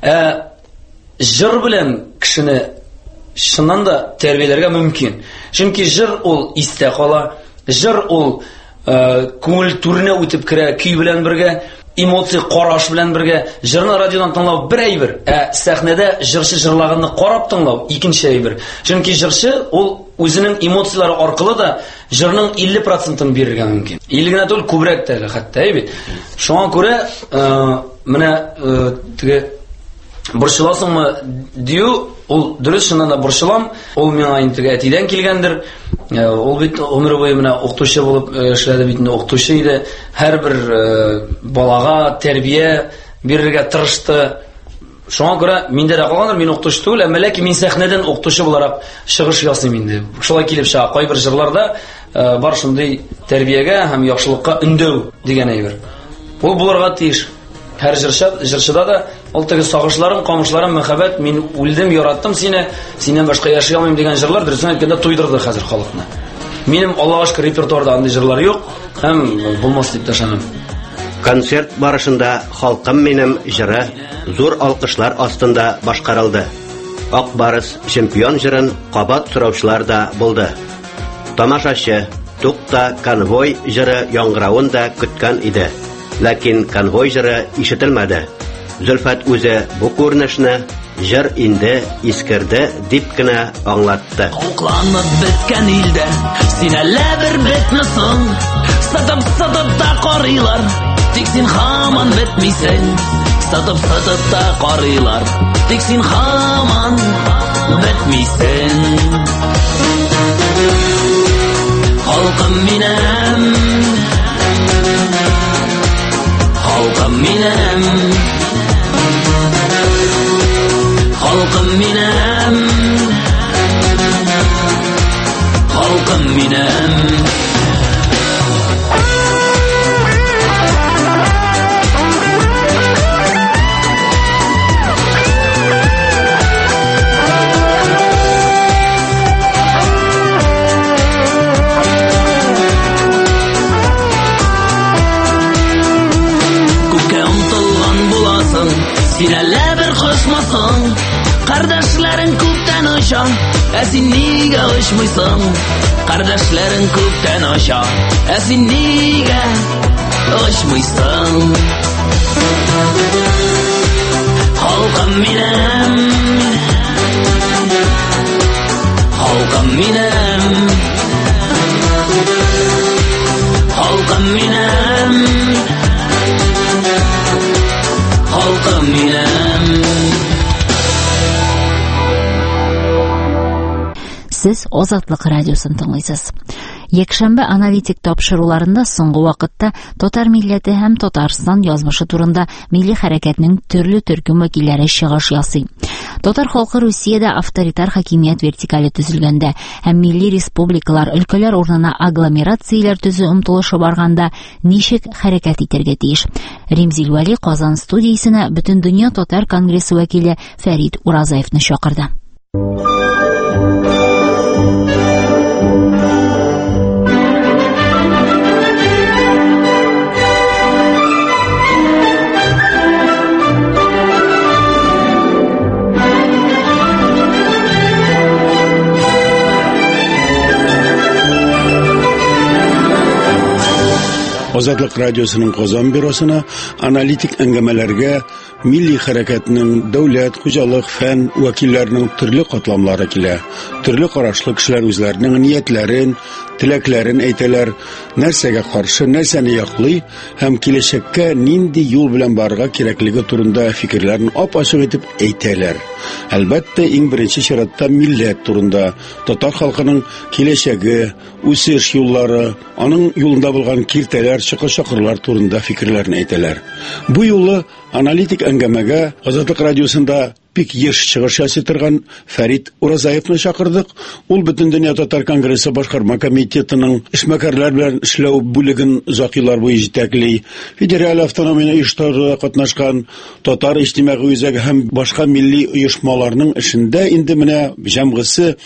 Җыр белән кешене шуннан да тәрбияләргә мөмкин. Чөнки җыр ул истә кала, җыр ул күңел түренә үтеп керә, көй белән бергә, эмоция караш белән бергә. Җырны радиодан тыңлау бер әйбер, сәхнәдә җырчы җырлаганны карап тыңлау икенче әйбер. Чөнки җырчы ул үзенең эмоциялары аркылы да җырның 50%-ын бирергә мөмкин. 50 генә түгел, күбрәк тә хәтта бит. Шуңа күрә менә теге борчыласыңмы дию, ул дөрес шуннан да борчылам. Ул миңа инде әтидән килгәндер. Ул бит гомере буе менә укытучы булып эшләде бит, укытучы иде. Һәрбер балага тәрбия бирергә тырышты. Шуңа күрә миндә дә калгандыр, мин укытучы түгел, ләкин мин сәхнәдән укытучы буларак чыгыш ясыйм инде. Шулай килеп чыга. Кайбер җырларда бар шундый тәрбиягә һәм яхшылыкка өндәү дигән әйбер. Ул булырга тиеш. Һәр җырчыда да ул теге сагышларым, камышларым, мәхәббәт, мин үлдем, яраттым сине, синнән башка яши алмыйм дигән җырлар дөресен әйткәндә туйдырды хәзер халыкны. Минем Аллаһка шөкер репертуарда андый җырлар юк, һәм булмас дип ташанам. Концерт барышында халкым минем җыры зур алкышлар астында башкарылды. Ак барыс чемпион җырын кабат сораучылар да булды. Тамашачы Тукта конвой җыры яңгыравын да көткән иде. Ләкин конвой җыры ишетелмәде. Зөлфәт үзе бу күренешне җыр инде искерде дип кенә аңлатты. Укланып беткән илдә, син әллә бер бетмисең. Сатып та карыйлар, тик син һаман бетмисең. Сатып та карыйлар, тик син һаман бетмисең. Халкым минем, халкым минем, халкым минем, халкым минем. Син әллә бер кошмасың, кардәшләрең күптән оча, син нигә очмыйсың? Кардәшләрең күптән оча, син нигә очмыйсың? Халкым минем, халкым минем, халкым минем, халкым минем. Сез Азатлык радиосын тыңлыйсыз. Якшәмбе аналитик тапшыруларында соңгы вакытта татар милләте һәм Татарстан язмышы турында милли хәрәкәтнең төрле төркем вәкилләре чыгыш ясый. Татар халкы Русиядә авторитар хакимият вертикале төзелгәндә һәм милли республикалар, өлкәләр урынына агломерацияләр төзү омтылышы барганда ничек хәрәкәт итәргә тиеш? Римзил Вәли Казан студиясенә Бөтен дөнья татар конгрессы вәкиле Фәрид Уразаевны чакырды. Азатлык радиосының Казан бюросына аналитик әңгәмәләргә милли хәрәкәтнең, дәүләт, хуҗалык, фән вәкилләренең төрле катламлары килә. Төрле карашлы кешеләр үзләренең ниятләрен, теләкләрен әйтәләр, нәрсәгә каршы, нәрсәне яклый һәм киләчәккә нинди юл белән барырга кирәклеге турында фикерләрен ап-ачык итеп әйтәләр. Әлбәттә, иң беренче чиратта милләт турында, татар халкының киләчәге, үсеш юллары, аның юлында булган киртәләр, чыгыш-чакырлар турында фикерләрен әйтәләр. Бу юлы аналитик әңгәмәгә Азатлык радиосында бик еш чыгыш ясый торган Фәрит Уразаевны чакырдык. Ул Бөтендөнья татар конгрессы башкарма комитетының эшмәкәрләр белән эшләү бүлеген озак еллар буе җитәкли, федераль автономия оештыруда катнашкан, татар иҗтимагый үзәге һәм башка милли оешмаларның эшендә инде менә җәмгысе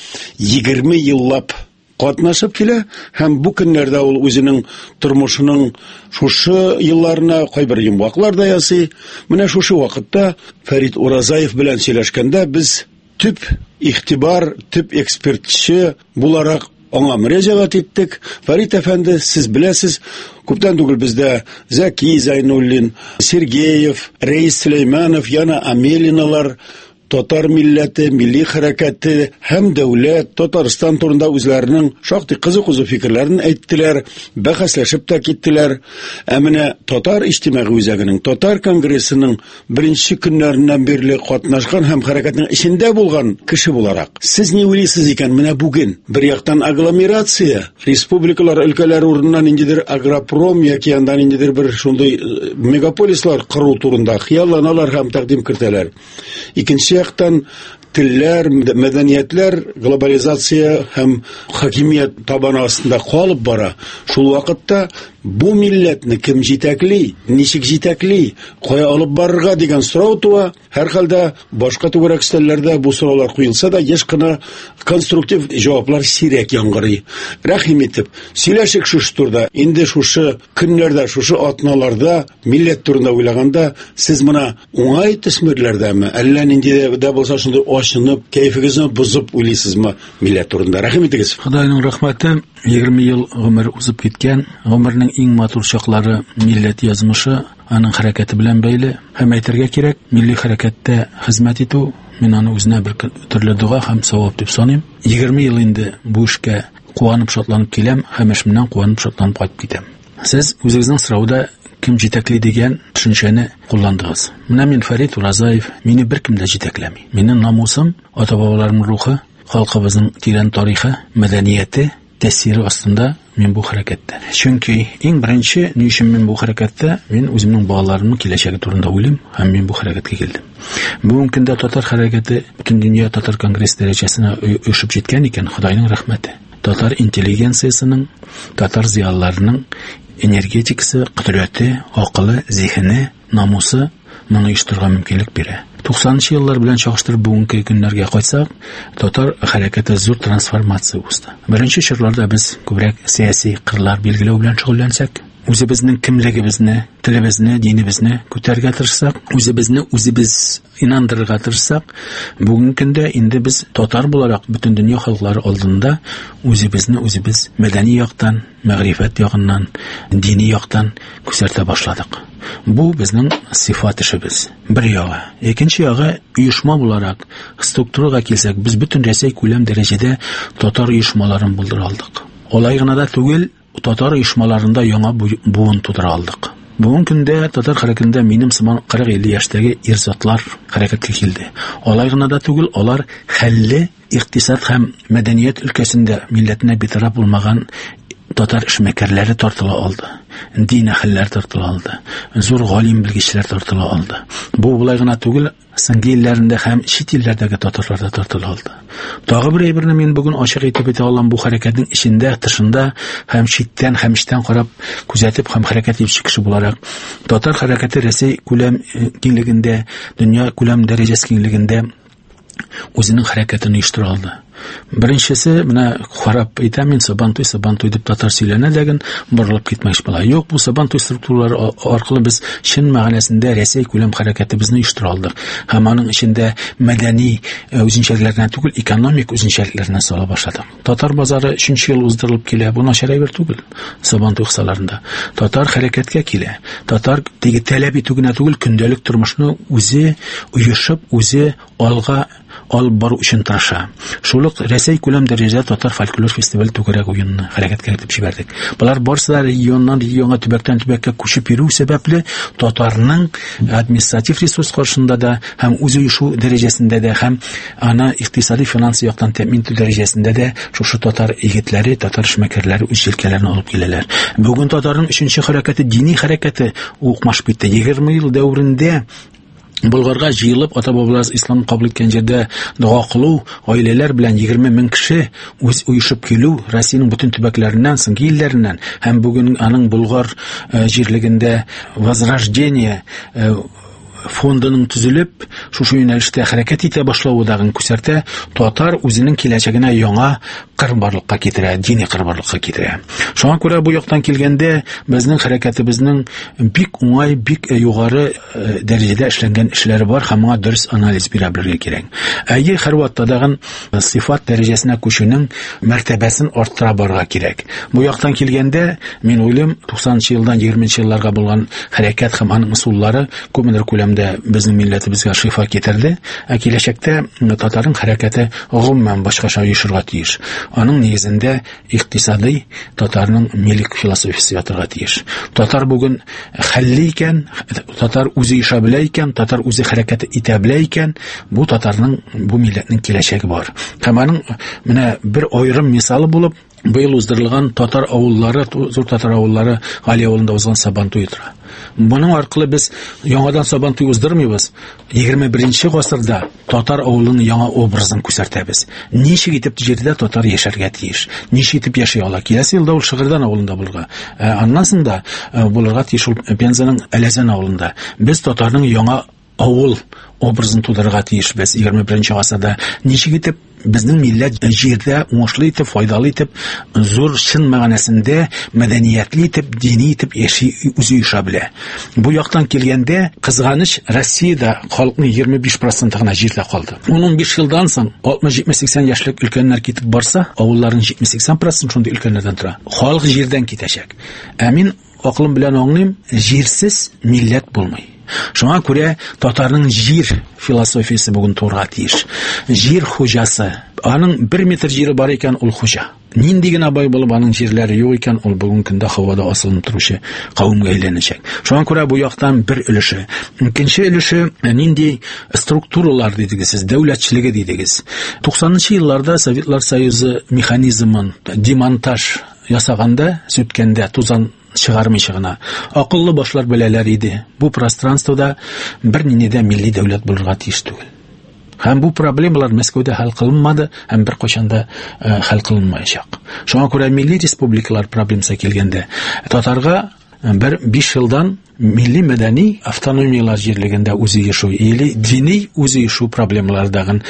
20 еллап катнашып килә һәм бу көннәрдә ул үзенең тормышының шушы елларына кайбер йомгаклар да ясый. Менә шушы вакытта Фәрит Уразаев белән сөйләшкәндә без төп игътибар, төп экспертче буларак аңа мөрәҗәгать иттек. Фәрит әфәнде, сез беләсез, күптән түгел бездә Зәки Зайнуллин, Сергеев, Рәис Сөләйманов, яна Амелиналар, татар милләте, милли хәрәкәте һәм дәүләт Татарстан турында үзләренең шактый кызык-кызык фикерләрен әйттеләр, бәхәсләшеп тә киттеләр. Ә менә татар иҗтимагый үзәгенең, татар конгрессының беренче көннәреннән бирле катнашкан һәм хәрәкәтнең эчендә булган кеше буларак, сез ни уйлыйсыз икән менә бүген? Бер яктан агломерация, республикалар, өлкәләр урыннан ниндидер агропром яки янда ниндидер бер шундый мегаполислар кору турында хыялланалар һәм тәкъдим кертәләр. Икенче яктан телләр, мәдәниятләр, глобализация һәм хакимият табаны астында калып бара. Шул вакытта бу милләтне кем җитәкли, ничек җитәкли, кая алып барырга дигән сорау туа. Һәрхәлдә башка түгәрәк стәлләрдә бу сораулар куелса да, еш кына конструктив җаваплар сирәк яңгырый. Рәхим итеп, сөйләшик шушы турда. Инде шушы көннәрдә, шушы атналарда милләт турында уйлаганда, сез моны уңай төсмерләрдәме, әллә нинди дә булса шундый ачынып, кәефегезне бозып уйлыйсызмы милләт турында? Рәхим итегез. Худайның рәхмәте, 20 ел гомер узып киткән, гомернең иң матур чаклары милләт язмышы, аның хәрәкәте белән бәйле. Һәм әйтергә кирәк, милли хәрәкәттә хезмәт итү, мин аны үзенә бер төрле дуга һәм савап дип саныйм. 20 ел инде бу эшкә куанып шатланып киләм, һәм эшемнән куанып шатланып кайтып китәм. Сез үзегезнең сорауда кем җитәкли дигән төшенчәне кулландыгыз. Менә мин Фәрит Уразаев, мине беркем дә җитәкләми. Минем намусым, ата-бабаларның рухы, халкыбызның тирән тарихы, мәдәнияте тәэсире астында мин бу хәрәкәттә. Чөнки иң беренче ни өчен мин бу хәрәкәттә, мин үземнең балаларымның киләчәге турында уйлыйм һәм мин бу хәрәкәткә килдем. Бүгенге көндә татар хәрәкәте бөтен дөнья татар конгресс дәрәҗәсенә үсеп җиткән икән, Худайның рәхмәте. Татар интеллигенциясының, татар зыялыларының энергетикасы, кудрәте, акылы, зихене, намусы моны оештырырга мөмкинлек бирә. 90-нчы еллар белән чагыштырып бүгенге көннәргә кайтсак, татар хәрәкәте зур трансформация узды. Беренче чорларда без күбрәк сәяси кырлар билгеләү белән шөгыльләнсәк, үзебезнең кимлегебезне, телебезне, динебезне күтәргә тырышсак, үзебез инандырырга тырышсак, бүгенге көндә инде без татар буларак бөтен дөнья халыклары алдында үзебез мәдәни яктан, мәгърифәт ягыннан, дини яктан күрсәтә башладык. Бу безнең сыйфат эшебез. Бер ягы. Икенче ягы, оешма буларак структурага килсәк, без бөтен Рәсәй күләм дәрәҗәдә татар оешмаларын булдыра алдык. Алай гына да түгел, татар оешмаларында яңа буын тудыра алдык. Бүгенге көндә татар хәрәкәтендә минем сыман 40-50 яшьтәге ир-затлар хәрәкәткә килде. Алай гына да түгел, алар хәлле икътисад һәм мәдәният өлкәсендә милләтенә битараф булмаган татар эшмәкәрләре тартыла алды. Дин әһелләр тартыла алды. Зур галим белгечләр тартыла алды. Бу булай гына түгел, соңгы елларында һәм чит илләрдәге татарлар да тартыла алды. Тагы бер әйберне мин бүген ачык әйтеп әйтә алам, бу хәрәкәтнең эчендә, тышында һәм читтән һәм эчтән карап күзәтеп һәм хәрәкәт итүче кеше буларак, татар хәрәкәте Рәсәй күләм киңлегендә, дөнья күләм дәрәҗәсе киңлегендә үзенең хәрәкәтен оештыра алды. Беренчесе, менә карап әйтәм мин, Сабантуй дип татар сөйләнә дигән борылып китмәкче була. Юк, бу Сабантуй структуралары аркылы без чын мәгънәсендә Рәсәй күләм хәрәкәтебезне оештыра алдык. Һәм аның эчендә мәдәни үзенчәлекләрне түгел, экономик үзенчәлекләрне сала башладык. Татар базары 3нче ел уздырылып килә. Бу начар әйбер түгел. Сабантуй кысаларында татар хәрәкәткә килә. Татар теге таләп итү генә түгел, көндәлек тормышны үзе оешып, үзе алга алып бару өчен тырыша. Шул ук Рәсәй күләм дәрәҗәдә татар фольклор фестивале түгәрәк уенны хәрәкәткә кертеп җибәрдек. Болар барысы да регионнан регионга, төбәктән төбәккә күчеп йөрү сәбәпле татарның административ ресурс каршында да һәм үз оешу дәрәҗәсендә дә һәм аны икътисади финанс яктан тәэмин итү дәрәҗәсендә дә шушы татар егетләре, татар эшмәкәрләре үз җилкәләрен алып киләләр. Бүген татарның 3нче хәрәкәте, дини хәрәкәте укмаш битте. 20 ел дәврендә Болгарга җыелып, ата-бабалар ислам кабул иткән җирдә дуа кылу, гаиләләр белән 20 мең кеше үз уешып килү, Россиянең бөтен төбәкләреннән, соңгы илләреннән һәм бүген аның Болгар җирлегендә Возрождение фондының төзелеп, шушы юнәлештә хәрәкәт итә башлауы дагын күрсәтә, татар үзенең киләчәгенә яңа кырбарлыкка китерә, дини кырбарлыкка китерә. Шуңа күрә бу яктан килгәндә безнең хәрәкәтебезнең бик уңай, бик югары дәрәҗәдә эшләнгән эшләре бар һәм моңа дөрес анализ бирә белергә кирәк. Әйе, һәрвакытта дагын сыйфат дәрәҗәсенә күчүнең мәртәбәсен арттыра барырга кирәк. Бу яктан килгәндә, мин уйлыйм, 90нчы елдан 20нчы елларга булган хәрәкәт һәм аның ысуллары күпмедер безнең милләтебезгә шифа китерде, ә киләчәктә татарның хәрәкәте гомумән башкача оешырга тиеш. Аның нигезендә икътисади татарның милек философиясе ятырга тиеш. Татар бүген хәлле икән, татар үзе иша белә икән, татар үзе хәрәкәт итә белә икән, бу татарның, бу милләтнең киләчәге бар. Һәм аның менә бер аерым мисалы булып, быел уздырылган татар авыллары, зур татар авыллары Гали авылында узган Сабантуй тора. Моның аркылы без яңадан Сабантуй уздырмыйбыз. 21нче гасырда татар авылының яңа образын күрсәтәбез. Ничек итеп җирдә татар яшәргә тиеш? Ничек итеп яши ала? Киләсе елда ул Шыгырдан авылында булырга. Аннан соң да булырга тиеш ул Пензаның Әләзән авылында. Без татарның яңа авыл образын тудырырга тиешбез 21нче гасырда. Ничек итеп безнең милләт җирдә уңышлы итеп, файдалы итеп, зур чын мәгънәсендә мәдәниятле итеп, дини итеп яши, үзе иша белә. Бу яктан килгәндә, кызганыч, Россиядә халыкның 25% гына җирдә калды. 15 елдан соң 60-70-80 яшьлек өлкәннәр китеп барса, авылларның 70-80% шундый өлкәннәрдән тора. Халык җирдән китәчәк. Ә мин акылым белән аңлыйм, җирсез милләт булмый. Шуңа күрә татарның җир философиясе бүген турга тиеш. Җир хуҗасы, аның 1 метр җире бар икән, ул хуҗа. Нинди генә бай булып аның җирләре юк икән, ул бүген көндә һавада асылынып торучы кавымга әйләнәчәк. Шуңа күрә бу яктан бер өлеше. Икенче өлеше нинди структуралар дидегез, сез дәүләтчелеге дидегез. 90нчы елларда Советлар Союзы механизмын демонтаж ясаганда, сүткәндә тузан чыгармыйча гына акыллы башлар беләләр иде. Бу пространствода бер ниндидә милли дәүләт булырга тиеш түгел. Һәм бу проблемалар Мәскәүдә хәл кылынмады, һәм бер кайчанда хәл кылынмаячак. Шуңа күрә милли республикалар проблемасы килгәндә, татарга бер 5 елдан милли мәдәни автономиялар җирлегендә үзе яшәү, или дини үзе яшәү проблемалардагы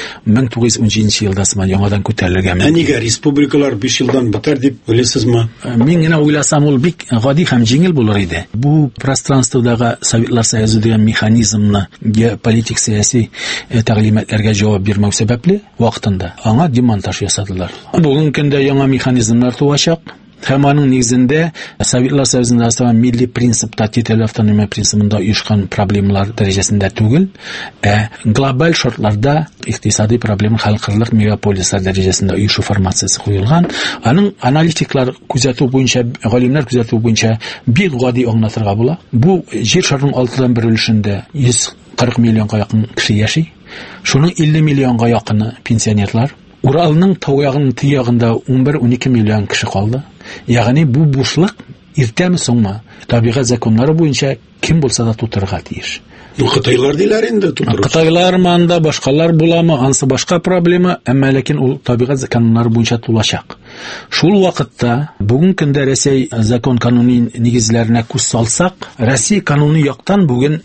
1917 елда сыман яңадан күтәрелергә мөмкин. Нигә республикалар 5 елдан бетәр дип уйлыйсызмы? Мин генә уйласам, ул бик гади һәм җиңел булыр иде. Бу пространстводагы Советлар Союзы дигән механизмны геополитик сәяси тәгълиматларга җавап бирмәү сәбәпле вакытында аңа демонтаж ясадылар. Бүген көндә яңа механизмнар туачак. Һәм аның нигезендә Советлар Союзында астан милли принципта, территориаль автономия принципында оешкан проблемалар дәрәҗәсендә түгел, ә глобаль шартларда икътисади проблема халыкарлык мегаполислар дәрәҗәсендә оешу формациясе куелган. Аның аналитиклар күзәтү буенча, галимнәр күзәтү буенча бик гади аңлатырга була. Бу җир шарының 6дан 1 өлешендә 140 миллионга якын кеше яши. Шуның 50 миллионга якыны пенсионерлар. Уралның тау ягында 11-12 миллион кеше калды. Ягъни бу бушлык иртәме соңмы табигать законнары буенча ким булса да тутырга тиеш. Кытайлар диләр инде тутырыр. Кытайлар манда башкалар буламы, ансы башка проблема, әмма ләкин ул табигать законнары буенча тулачак. Шул вакытта бүген көндә Россия закон кануни нигезләренә күз салсак, Россия кануни яктан бүген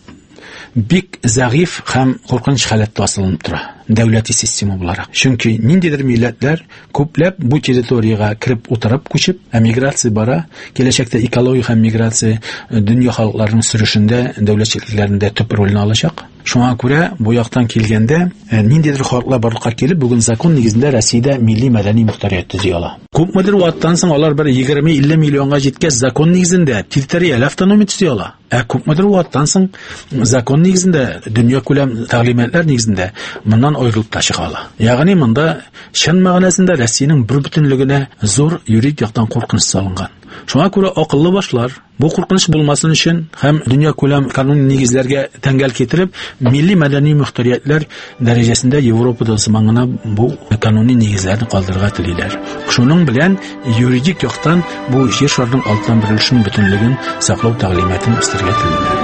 бик зәгыйф һәм куркыныч халәттә асылынып тора. Дәүләти система буларак. Чөнки ниндидер милләтләр күпләп бу территорияга кирип утырып күчеп, эмиграция бара, киләчәктә экология һәм миграция дөнья халыкларының сөрешендә, дәүләтчелекләрендә төп рольне алачак. Шуңа күрә бу яктан килгәндә ниндидер халыклар барлыкка килеп бүген закон нигезендә Россиядә милли мәдәни мөхтәрият төзи ала. Күпмедер вакыттан соң алар бер 20-50 миллионга җиткәч закон нигезендә территориаль автономия төзи ала. Күпмедер вакыттан соң закон нигезендә дөнья күләм тәгълиматлар нигезендә моннан аерылып та чыга ала. Ягъни монда чын мәгънәсендә Россиянең бер бөтенлегенә зур юридик яктан куркыныч салынган. Шуңа күрә акыллы башлар бу куркыныч булмасын өчен һәм дөнья күләм канун нигезләргә тәңгәл китереп, милли мәдәни мөхтәриятләр дәрәҗәсендә Европада сымангына бу кануни нигезләрне калдырырга телиләр. Шуның белән юридик яктан бу җир шарының алтын бирелешен бөтенлеген саклау тәгълиматын үстерергә телиләр.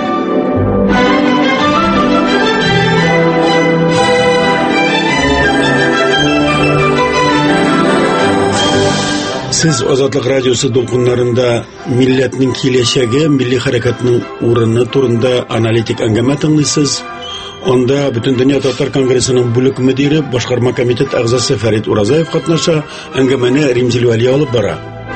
Сез Азатлык радиосы дулкыннарында милләтнең киләчәге, милли хәрәкәтнең урыны турында аналитик әңгәмә тыңлыйсыз. Онда Бөтен дөнья татар конгрессының бүлек мөдире, башкарма комитет әгъзасы Фәрит Уразаев катнаша, әңгәмәне Римзил Вәли алып бара.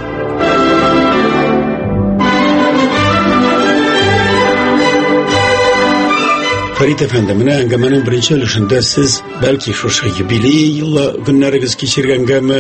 Фәрит әфәнде, менә әңгәмәнең беренче өлешендә сез бәлки шушы юбилей елы көннәрегез кичергәнгәме,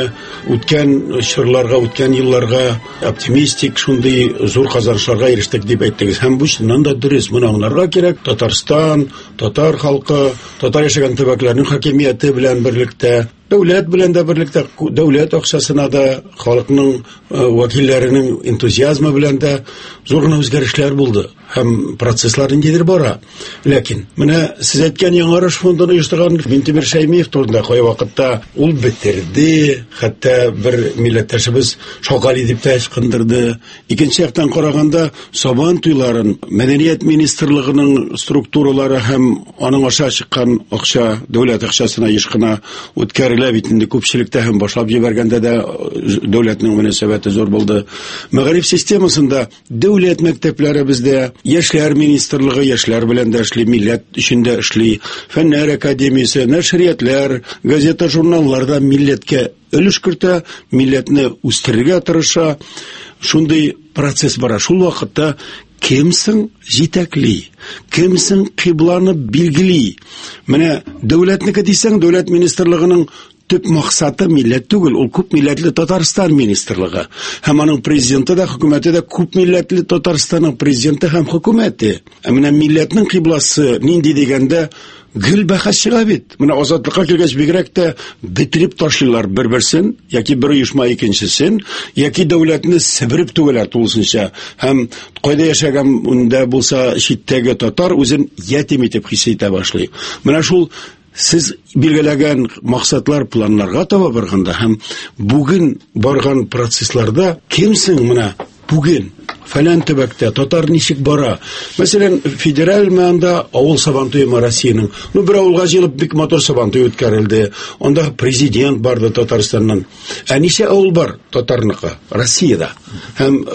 үткән чорларга, үткән елларга оптимистик, шундый зур казанышларга ирештек дип әйттегез. Һәм бу чыннан да дөрес. Моны аңларга кирәк. Татарстан, татар халкы, татар яшәгән төбәкләрнең хакимияте белән берлектә, дәүләт белән дә берлектә, дәүләт акчасына да, халыкның вәкилләренең энтузиазмы белән дә зур гына үзгәрешләр булды. Һәм процесслар ниндидер бара. Ләкин менә сез әйткән Яңарыш фондын оештырган Минтимер Шәймиев турында кая вакытта ул бетерде, хәтта бер милләттәшебез Шагали дип тә ычкындырды. Икенче яктан караганда Сабан туйларын Мәдәният министрлыгының структуралары һәм аның аша чыккан акча, дәүләт акчасына еш кына үткәрелә бит инде күпчелектә һәм башлап җибәргәндә дә дәүләтнең мөнәсәбәте зур булды. Мәгариф системасында дәүләт мәктәпләре бездә Яшьләр министрлыгы яшьләр белән дә эшли, милләт өчен дә эшли, фәннәр академиясе, нәшриятләр, газета, журналларда милләткә өлеш кертә, милләтне үстерергә тырыша. Шундый процесс бара. Шул вакытта кемсең җитәкли, кемсең кыйбланы билгели. Менә дәүләтнеке дисәң, дәүләт министрлыгының төп максаты милләт түгел, ул күп милләтле Татарстан министрлыгы. Һәм аның президенты да, хөкүмәте дә күп милләтле Татарстанның президенты һәм хөкүмәте. Менә милләтнең кыйбласы нинди дигәндә гел бәхәс чыга бит. Менә азатлыкка килгәч бигрәк тә битереп ташлыйлар бер-берсен, яки бер оешма икенчесен, яки дәүләтне себереп түгеләр тулысынча. Һәм кайда яшәгән үндә булса читтәге татар үзен ятим итеп хис итә башлый. Менә шул сез билгеләгән максатлар, планнарга таба барганда һәм бүген барган процессларда кемсең менә бүген фәлән төбәктә татар ничек бара? Мәсәлән, федераль мәгънәдә авыл сабантуе Россиянең. Бер авылга җыелып бик матур сабантуе үткәрелде. Анда президент барды Татарстаннан. Ничә авыл бар татарныкы Россиядә? Һәм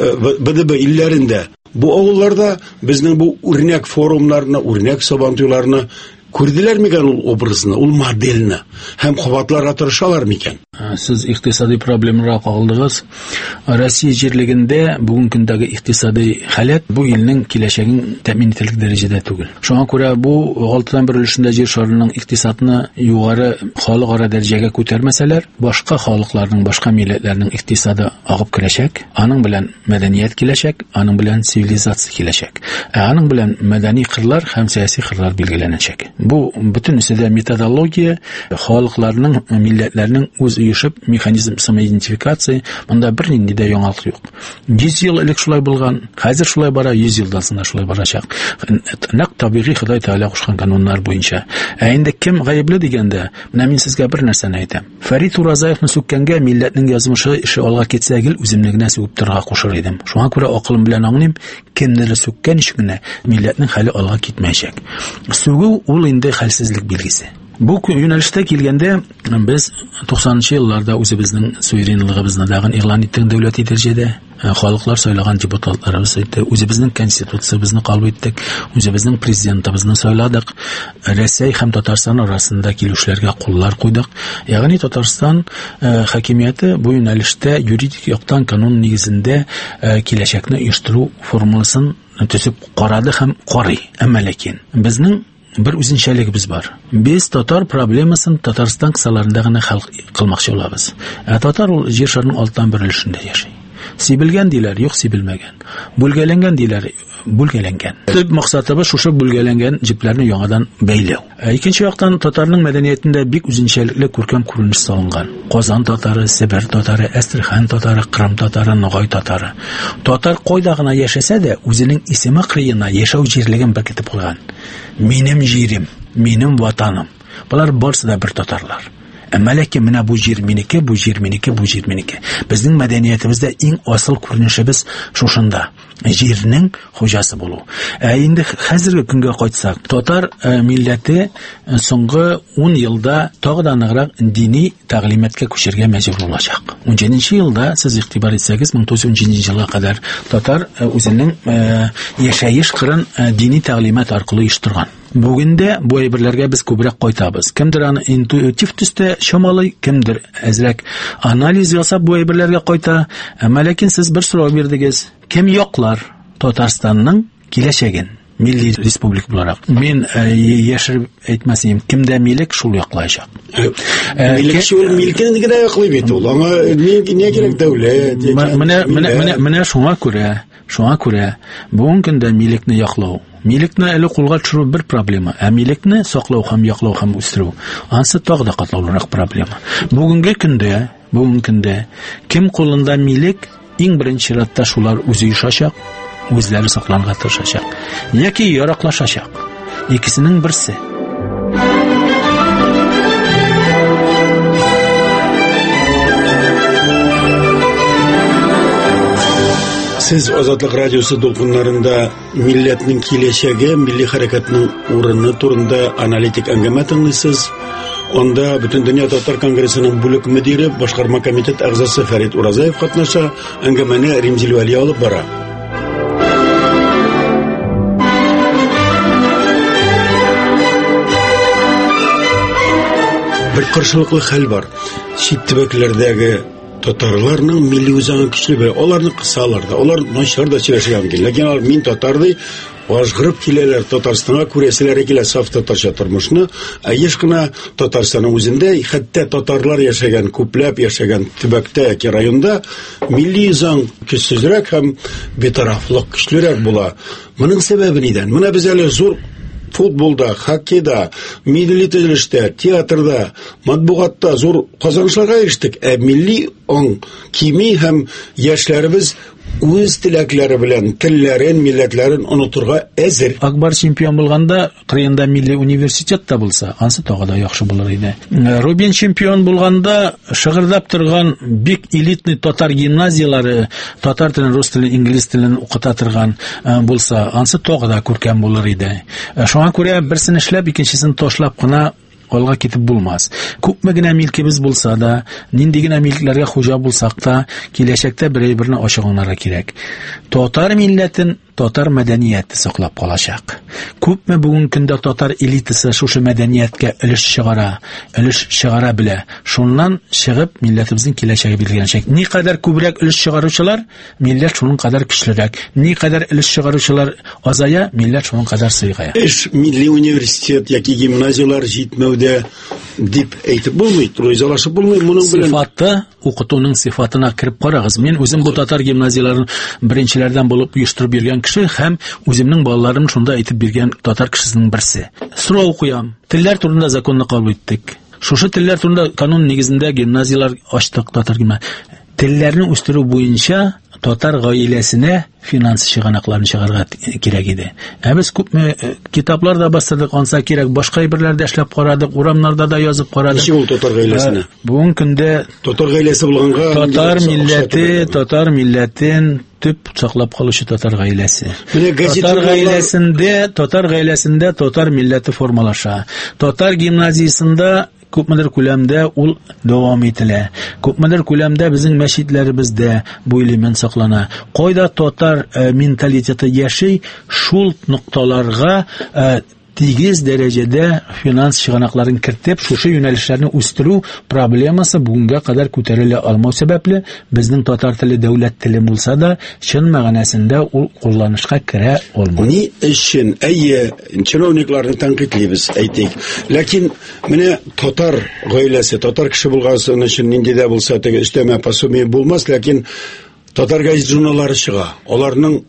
БДБ илләрендә. Бу авылларда безнең бу үрнәк форумнарны, үрнәк сабантуйларны күрделәр микән ул образны, ул модельны? Һәм кабатларга тырышалар микән? Сез икътисади проблемаларга кагылдыгыз. Россия җирлегендә бүген көндәге икътисади халәт бу илнең киләчәген тәэмин ителерлек дәрәҗәдә түгел. Шуңа күрә бу 6-дан 1 өлешендә җир шарының икътисадны югары халыкара дәрәҗәгә күтәрмәсәләр, башка халыкларның, башка милләтләрнең икътисады агып керәчәк, аның белән мәдәният киләчәк, аның белән цивилизация киләчәк. Аның белән мәдәни кырлар һәм сәяси кырлар билгеләнәчәк. Бу бөтенесе методология, халыкларның, милләтләрнең үз оешып механизм самоидентификация, монда бернинди дә яңалык юк. 100 ел элек шулай булган, хәзер шулай бара, 100 елдан соң шулай барачак. Нәкъ табигый Ходай Тәгалә кушкан кануннар буенча. Инде кем гаепле дигәндә, менә мин сезгә бер нәрсәне әйтәм. Фәрит Уразаевны сүккәнгә милләтнең язмышы ише алга китсә гел үземне генә сүгеп торырга кушыр идем. Шуңа күрә акылым белән аңлыйм, кемнәр сүккән ишегенә милләтнең хәле алга китмәячәк. Сүгү ул инде хәлсезлек билгесе. Бу юнәлештә килгәндә без 90нчы елларда үзебезнең суверенлыгыбызны дагы игълан иттек дәүләти дәрәҗәдә. Халыклар сайлаган депутатларыбыз итте, үзебезнең конституциябызны кабул иттек, үзебезнең президентыбызны сайладык, Россия һәм Татарстан арасында килүшләргә куллар куйдык. Ягъни Татарстан хакимияте бу юнәлештә юридик яктан канун нигезендә киләчәкне оештыру формуласын төзеп карады һәм карый. Әмма ләкин безнең bir үзенчәлегебез бар. Без татар проблемасын Татарстан кысаларында гына хәл кылмакчы булабыз. Татар ул җир шарының алтан бер өлешендә яши. Сибелгән диләр, юк сибелмәгән. Бүлгәләнгән диләр, бүлгәләнгән. Төп максатыбыз шушы бүлгәләнгән җипләрне яңадан бәйләү. Икенче яктан татарның мәдәниятендә бик үзенчәлекле күркәм күренеш салынган. Казан татары, Себер татары, Әстерхан татары, Кырым татары, Ногай татары. Татар кайда гына яшәсә дә үзенең исеме кырыена яшәү җирлеген беркетеп куйган. Минем җирем, минем ватаным. Булар барсы да бер татарлар. Әмма ләкин менә бу җир минеке, бу җир минеке, бу җир минеке. Безнең мәдәниятебездә иң асыл күренешебез шушында. Җирнең хуҗасы булу. Инде хәзерге көнгә кайтсак, татар милләте соңгы 10 елда тагы да ныграк дини тәгълиматкә күчәргә мәҗбүр булачак. 17 елда сез игътибар итсәгез, 1917 елга кадәр татар үзенең яшәеш кырын дини тәгълимат аркылы оештырган. Бүгендә бу әйберләргә без күбрәк кайтабыз. Кемдер аны интуитив төстә чамалый, кемдер әзрәк анализ ясап бу әйберләргә кайта. Әмма ләкин сез бер сорау бирдегез. Кем яклар Татарстанның киләчәген милли республика буларак? Мин яшереп әйтмәсем, кемдә милек шул яклаячак. Милек шул милкен генә яклый бит ул. Аңа не кирәк дәүләт. Менә шуңа күрә бүгенге көндә милекне яклау. Милекне әле кулга төшерү бер проблема, ә милекне саклау һәм яклау һәм үстерү ансы тагы да катлаулырак проблема. Бүгенге көндә кем кулында милек, иң беренче чиратта шулар үзе яшачак, үзләре сакланга тырышачак, яки яраклашачак. Икесенең берсе. Сез Азатлык радиосы дулкыннарында милләтнең киләчәге, милли хәрәкәтнең урыны турында аналитик әңгәмә тыңлыйсыз. Онда Бөтен дөнья татар конгрессының бүлек мөдире, башкарма комитет әгъзасы Фәрит Уразаев катнаша, әңгәмәне Римзил Вәли алып бара. Бер каршылыклы хәл бар. Чит төбәкләрдәге татарларның милли үзаңы көчле бер. Аларны кысалар да, алар начар да сөйләшәгән килә. Ләкин мин татар ашгырып киләләр, Татарстанга күрәселәре килә саф татарча тормышны. Еш кына Татарстанның үзендә, хәтта татарлар яшәгән, күпләп яшәгән төбәктә яки районда милли үзаң көчсезрәк һәм бетарафлык көчлерәк була. Моның сәбәбе нидән? Менә без әле зур футболда, хоккейда, милли төзелештә, театрда, матбугатта зур казанышларга ирештек. Милли ан кими һәм яшьләребез үз теләкләре белән телләрен, милләтләрен онытырга әзер. Акбар чемпион булганда, кырыенда милли университетта булса, ансы тагы да яхшы булыр иде. Рубин чемпион булганда, шыгырдап торган бик элитный татар гимназиялары, татар телен, рус телен, инглиз телен укыта торган булса, ансы тагы да күркәм булыр иде. Шуңа күрә берсен эшләп, икенчесен ташлап кына алга китеп булмас. Күпме генә милкебез булса да, нинди генә милкләргә хуҗа булсак та, киләчәктә берәй-берне ачыгынырга кирәк. Татар милләтен, татар мәдәнияте саклап калачак. Күпме бүген көндә татар элитасы шушы мәдәнияткә өлеш чыгара белә. Шуннан чыгып милләтебезнең киләчәге билгеләнәчәк. Ни кадәр күбрәк өлеш чыгаручылар, милләт шуның кадәр көчлерәк. Ни кадәр өлеш чыгаручылар азая, милләт шуның кадәр сыйгая. Милли университет яки гимназиялар җитмәүдә дип әйтеп булмый, ризалашып булмый. Моның белән сыйфаты, укытуның сыйфатына кирип карагыз. Мин үзем бу татар гимназияларын беренчеләрдән булып оештырып биргән кеше һәм үземнең балаларым шунда әйтеп биргән татар кешесенең берсе. Сорау куям. Телләр турында законны кабул иттек. Шушы телләр турында канун нигезендә гимназиялар ачтык татар гимназия. Телләрне үстерү буенча татар гаиләсенә финанс чыганакларын чыгарга кирәк иде. Без күпме китапларда бастырдык, анса кирәк, башка әйберләрдә эшләп карадык, урамнарда да язып карадык. Ул татар гаиләсенә. Бүгенге көндә татар гаиләсе булганга татар милләтен төп саклап калучы татар гаиләсе. Татар гаиләсендә татар милләте формалаша. Татар гимназиясендә күпмедер күләмдә ул дәвам ителә. Күпмедер күләмдә безнең мәчетләребездә бу элемент саклана. Кайда татар менталитеты яши, шул нокталарга тигез дәрәҗәдә финанс чыганакларын кертеп, шушы юнәлешләрне үстерү проблемасы бүгенгә кадәр күтәрелә алмау сәбәпле, безнең татар теле дәүләт теле булса да, чын мәгънәсендә ул кулланышка керә алмый. Ни өчен чиновникларны тәнкыйтьлибез, әйтик. Ләкин менә татар гаиләсе, татар кеше булган өчен нинди дә булса, теге өстәмә пособие булмас, ләкин татар газет журналлары чыга. Аларның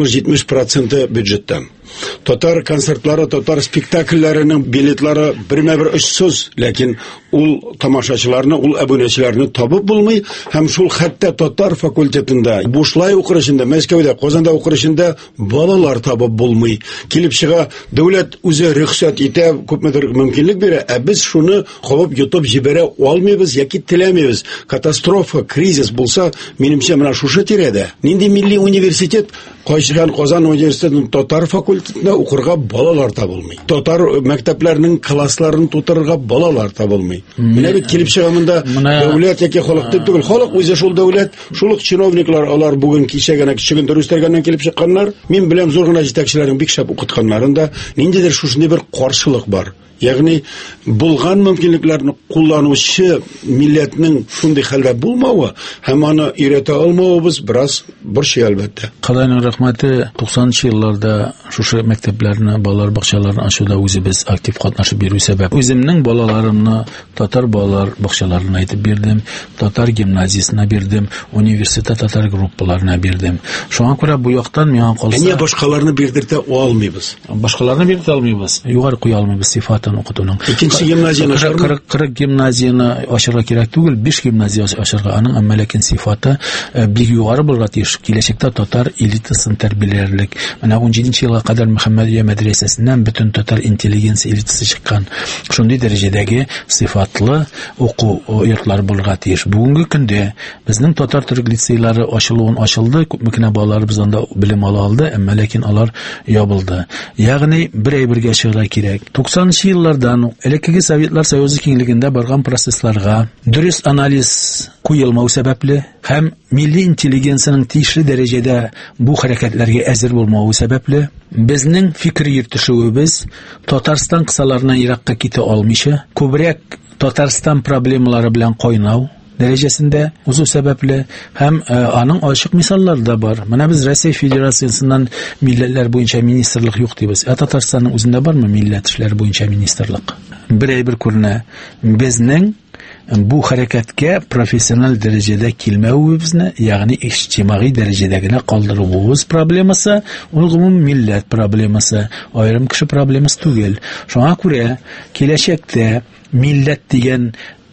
60-70% бюджеттан. Татар концертлары, татар спектакльләренең билетлары бермә-бер очсыз, ләкин ул тамашачыларны, ул абунәчеләрне табып булмый, һәм шул хәтта татар факультетында, бушлай укырышында, Мәскәүдә, Казанда укырышында балалар табып булмый. Килеп чыга, дәүләт үзе рөхсәт итә, күпмедер мөмкинлек бирә, ә без шуны кабып йотып җибәрә алмыйбыз яки теләмибез. Катастрофа, кризис булса, минемчә менә шушы тирәдә. Нинди милли университет, Казан университетының татар факультетында укырга балалар табылмый. Татар мәктәпләренең классларын тутырырга балалар табылмый. Менә бит килеп чыгымында дәүләт яки халыкты түгел, халык үзе шул дәүләт, шул чиновниклар, алар бүген кичәгенә кичеген дөрестергәннән килеп чыкканнар. Мин беләм зур гына җитәкчеләрнең бик шәп укытканнарында ниндидер шушындый бер каршылык бар. Ягъни булган мөмкинлекләрне кулланучы милләтнең шундый хәлдә булмавы һәм аны өйрәтә алмавыбыз бераз борчый әлбәттә. Кадайның рәхмәте, 90-нчы елларда шушы мәктәпләрне, балалар бакчаларын ачуда үзебез актив катнашып бирү сәбәп. Үземнең балаларымны татар балалар бакчаларына әйтеп бирдем, татар гимназиясына бирдем, университет татар группаларына бирдем. Шуңа күрә бу яктан миңа калса, әнә башкаларны бирдертә алмыйбыз. Башкаларны бирдертә алмыйбыз. Югары куя алмыйбыз сифатын укытуның. Икенче гимназияны 40 гимназияны ачырга кирәк түгел, 5 гимназия ачырга. Аның әмма ләкин сифаты бик югары булырга тиеш. Киләчәктә татар элитасын тәрбияләрлек. Менә 17нче елга кадәр Мөхәммәдия мәдрәсәсеннән бөтен татар интеллигенция элитасы чыккан. Шундый дәрәҗәдәге сифатлы уку йортлары булырга тиеш. Бүгенге көндә безнең татар төрек лицейлары ачылды, күпме генә балаларыбыз анда белем ала алды, әмма ләкин алар ябылды. Ягъни бер ай бергә чыгарга кирәк. 90-нчы еллардан элеккеге Советлар Союзы киңлегендә барган процессларга дөрес анализ куелмау сәбәпле һәм милли интеллигенцияның тиешле дәрәҗәдә бу хәрәкәтләргә әзер булмавы сәбәпле безнең фикер йөртешүебез Татарстан кысаларына еракка китә алмыйча, күбрәк Татарстан проблемалары белән кайнау дәрәҗәсендә узу сәбәпле һәм аның ачык мисаллары да бар. Менә без Россия Федерациясеннән милләтләр буенча министрлык юк дибез. Татарстанның үзендә бармы милләт эшләре буенча министрлык? Бер әйбер күренә. Безнең бу хәрәкәткә профессиональ дәрәҗәдә килмәвебезне, ягъни иҗтимагый дәрәҗәдә генә калдыруыбыз проблемасы, ул гомум милләт проблемасы, аерым кеше проблемасы түгел. Шуңа күрә киләчәктә милләт дигән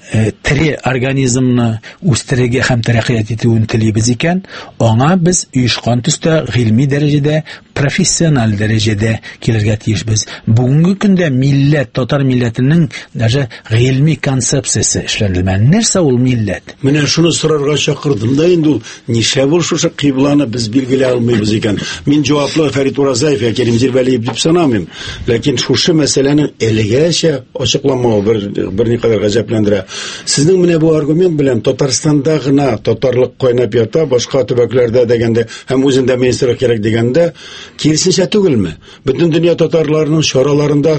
тире организмны үстерергә һәм тәрәккыят итүен телибез икән, аңа без оешкан төстә гыйльми дәрәҗәдә, профессиональ дәрәҗәдә килергә тиешбез. Бүгенге көндә милләт, татар милләтенең даже гыйльми концепциясе эшләнелмәгән. Нәрсә ул милләт? Менә шуны сорарга чакырдым да инде ул нишләп ул шушы кыйбланы без билгеләй алмыйбыз икән. Мин җаваплы Фәрит Уразаев я Кәрим Зирвәлиев дип санамыйм. Ләкин шушы мәсьәләнең әлегәчә ачыкланмавы берникадәр гаҗәпләндерә. Сезнең менә бу аргумент белән Татарстанда гына татарлык кайнап ята, башка төбәкләрдә дигәндә һәм үзендә министрлык кирәк дигәндә киресенчә түгелме? Бөтен дөнья татарларының чараларында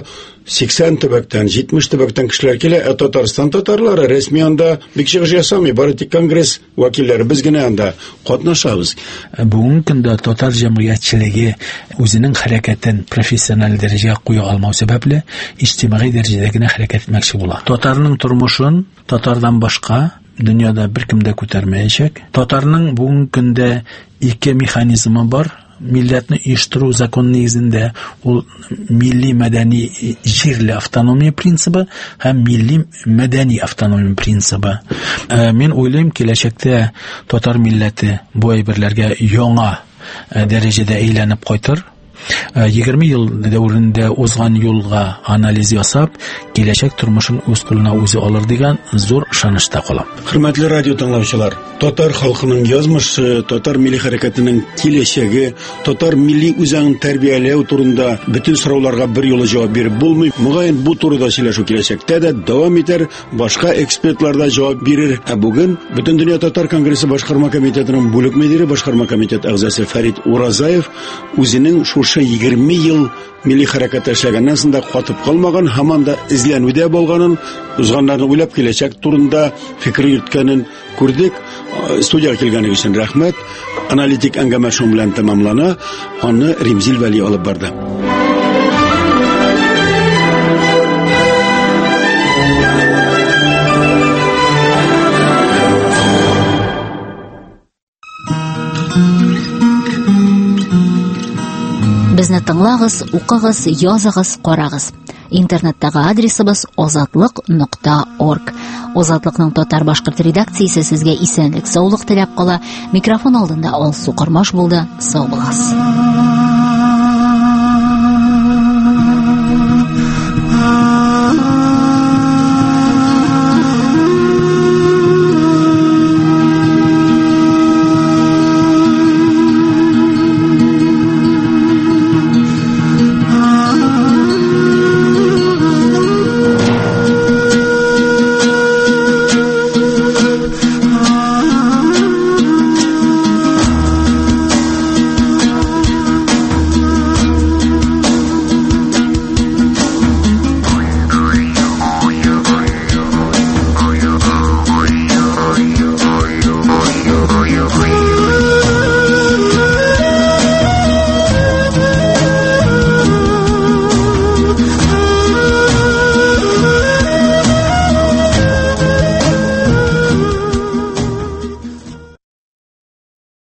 80 төбәктән, 70 төбәктән кешеләр килә, Татарстан татарлары рәсми анда бик чыгыш ясамый, бары тик конгресс вәкилләре без генә анда катнашабыз. Бүгенге көндә татар җәмгыятьчелеге үзенең хәрәкәтен профессиональ дәрәҗәгә куя алмау сәбәпле иҗтимагый дәрәҗәдә генә хәрәкәт итмәкче була. Татарның тормышын татардан башка дөньяда беркем дә күтәрмәячәк. Татарның бүгенге көндә ике механизмы бар. Милләтне оештыру закон нигезендә ул милли мәдәни җирле автономия принцибы һәм милли мәдәни автономия принцибы. Мин уйлыйм, киләчәктә татар милләте бу әйберләргә яңа дәрәҗәдә әйләнеп кайтыр. 20 ел дәврендә узган юлга анализ ясап, киләчәк тормышын үз кулына үзе алыр дигән зур ышанышта калам. Хөрмәтле радио тыңлаучылар, татар халкының язмышы, татар милли хәрәкәтенең киләчәге, татар милли үзәген тәрбияләү турында бөтен сорауларга бер юлы җавап биреп булмый. Мөгаен бу турыда сөйләшү киләчәктә дә дәвам итәр, башка экспертлар да җавап бирер. Ә бүген Бөтен дөнья татар конгрессы башкарма комитетының бүлек мөдире, башкарма комитет әгъзасы Фәрит Уразаев үзенең шушы ошо 20 ел милли хәрәкәт эшләгәннән соң да катып калмаган, һаман да эзләнүдә булганын, узганнарны уйлап киләчәк турында фикер йөрткәнен күрдек. Студиягә килгәнегез өчен рәхмәт. Аналитик әңгәмә шуның белән тәмамлана. Аны Римзил Вәли алып барды. Безне тыңлагыз, укыгыз, языгыз, карагыз. Интернеттагы адресыбыз озатлык.org. Озатлыкның татар-башкорт редакциясе сезгә исәнлек, саулык теләп кала. Микрофон алдында Алсу Кармаш булды. Сау булыгыз.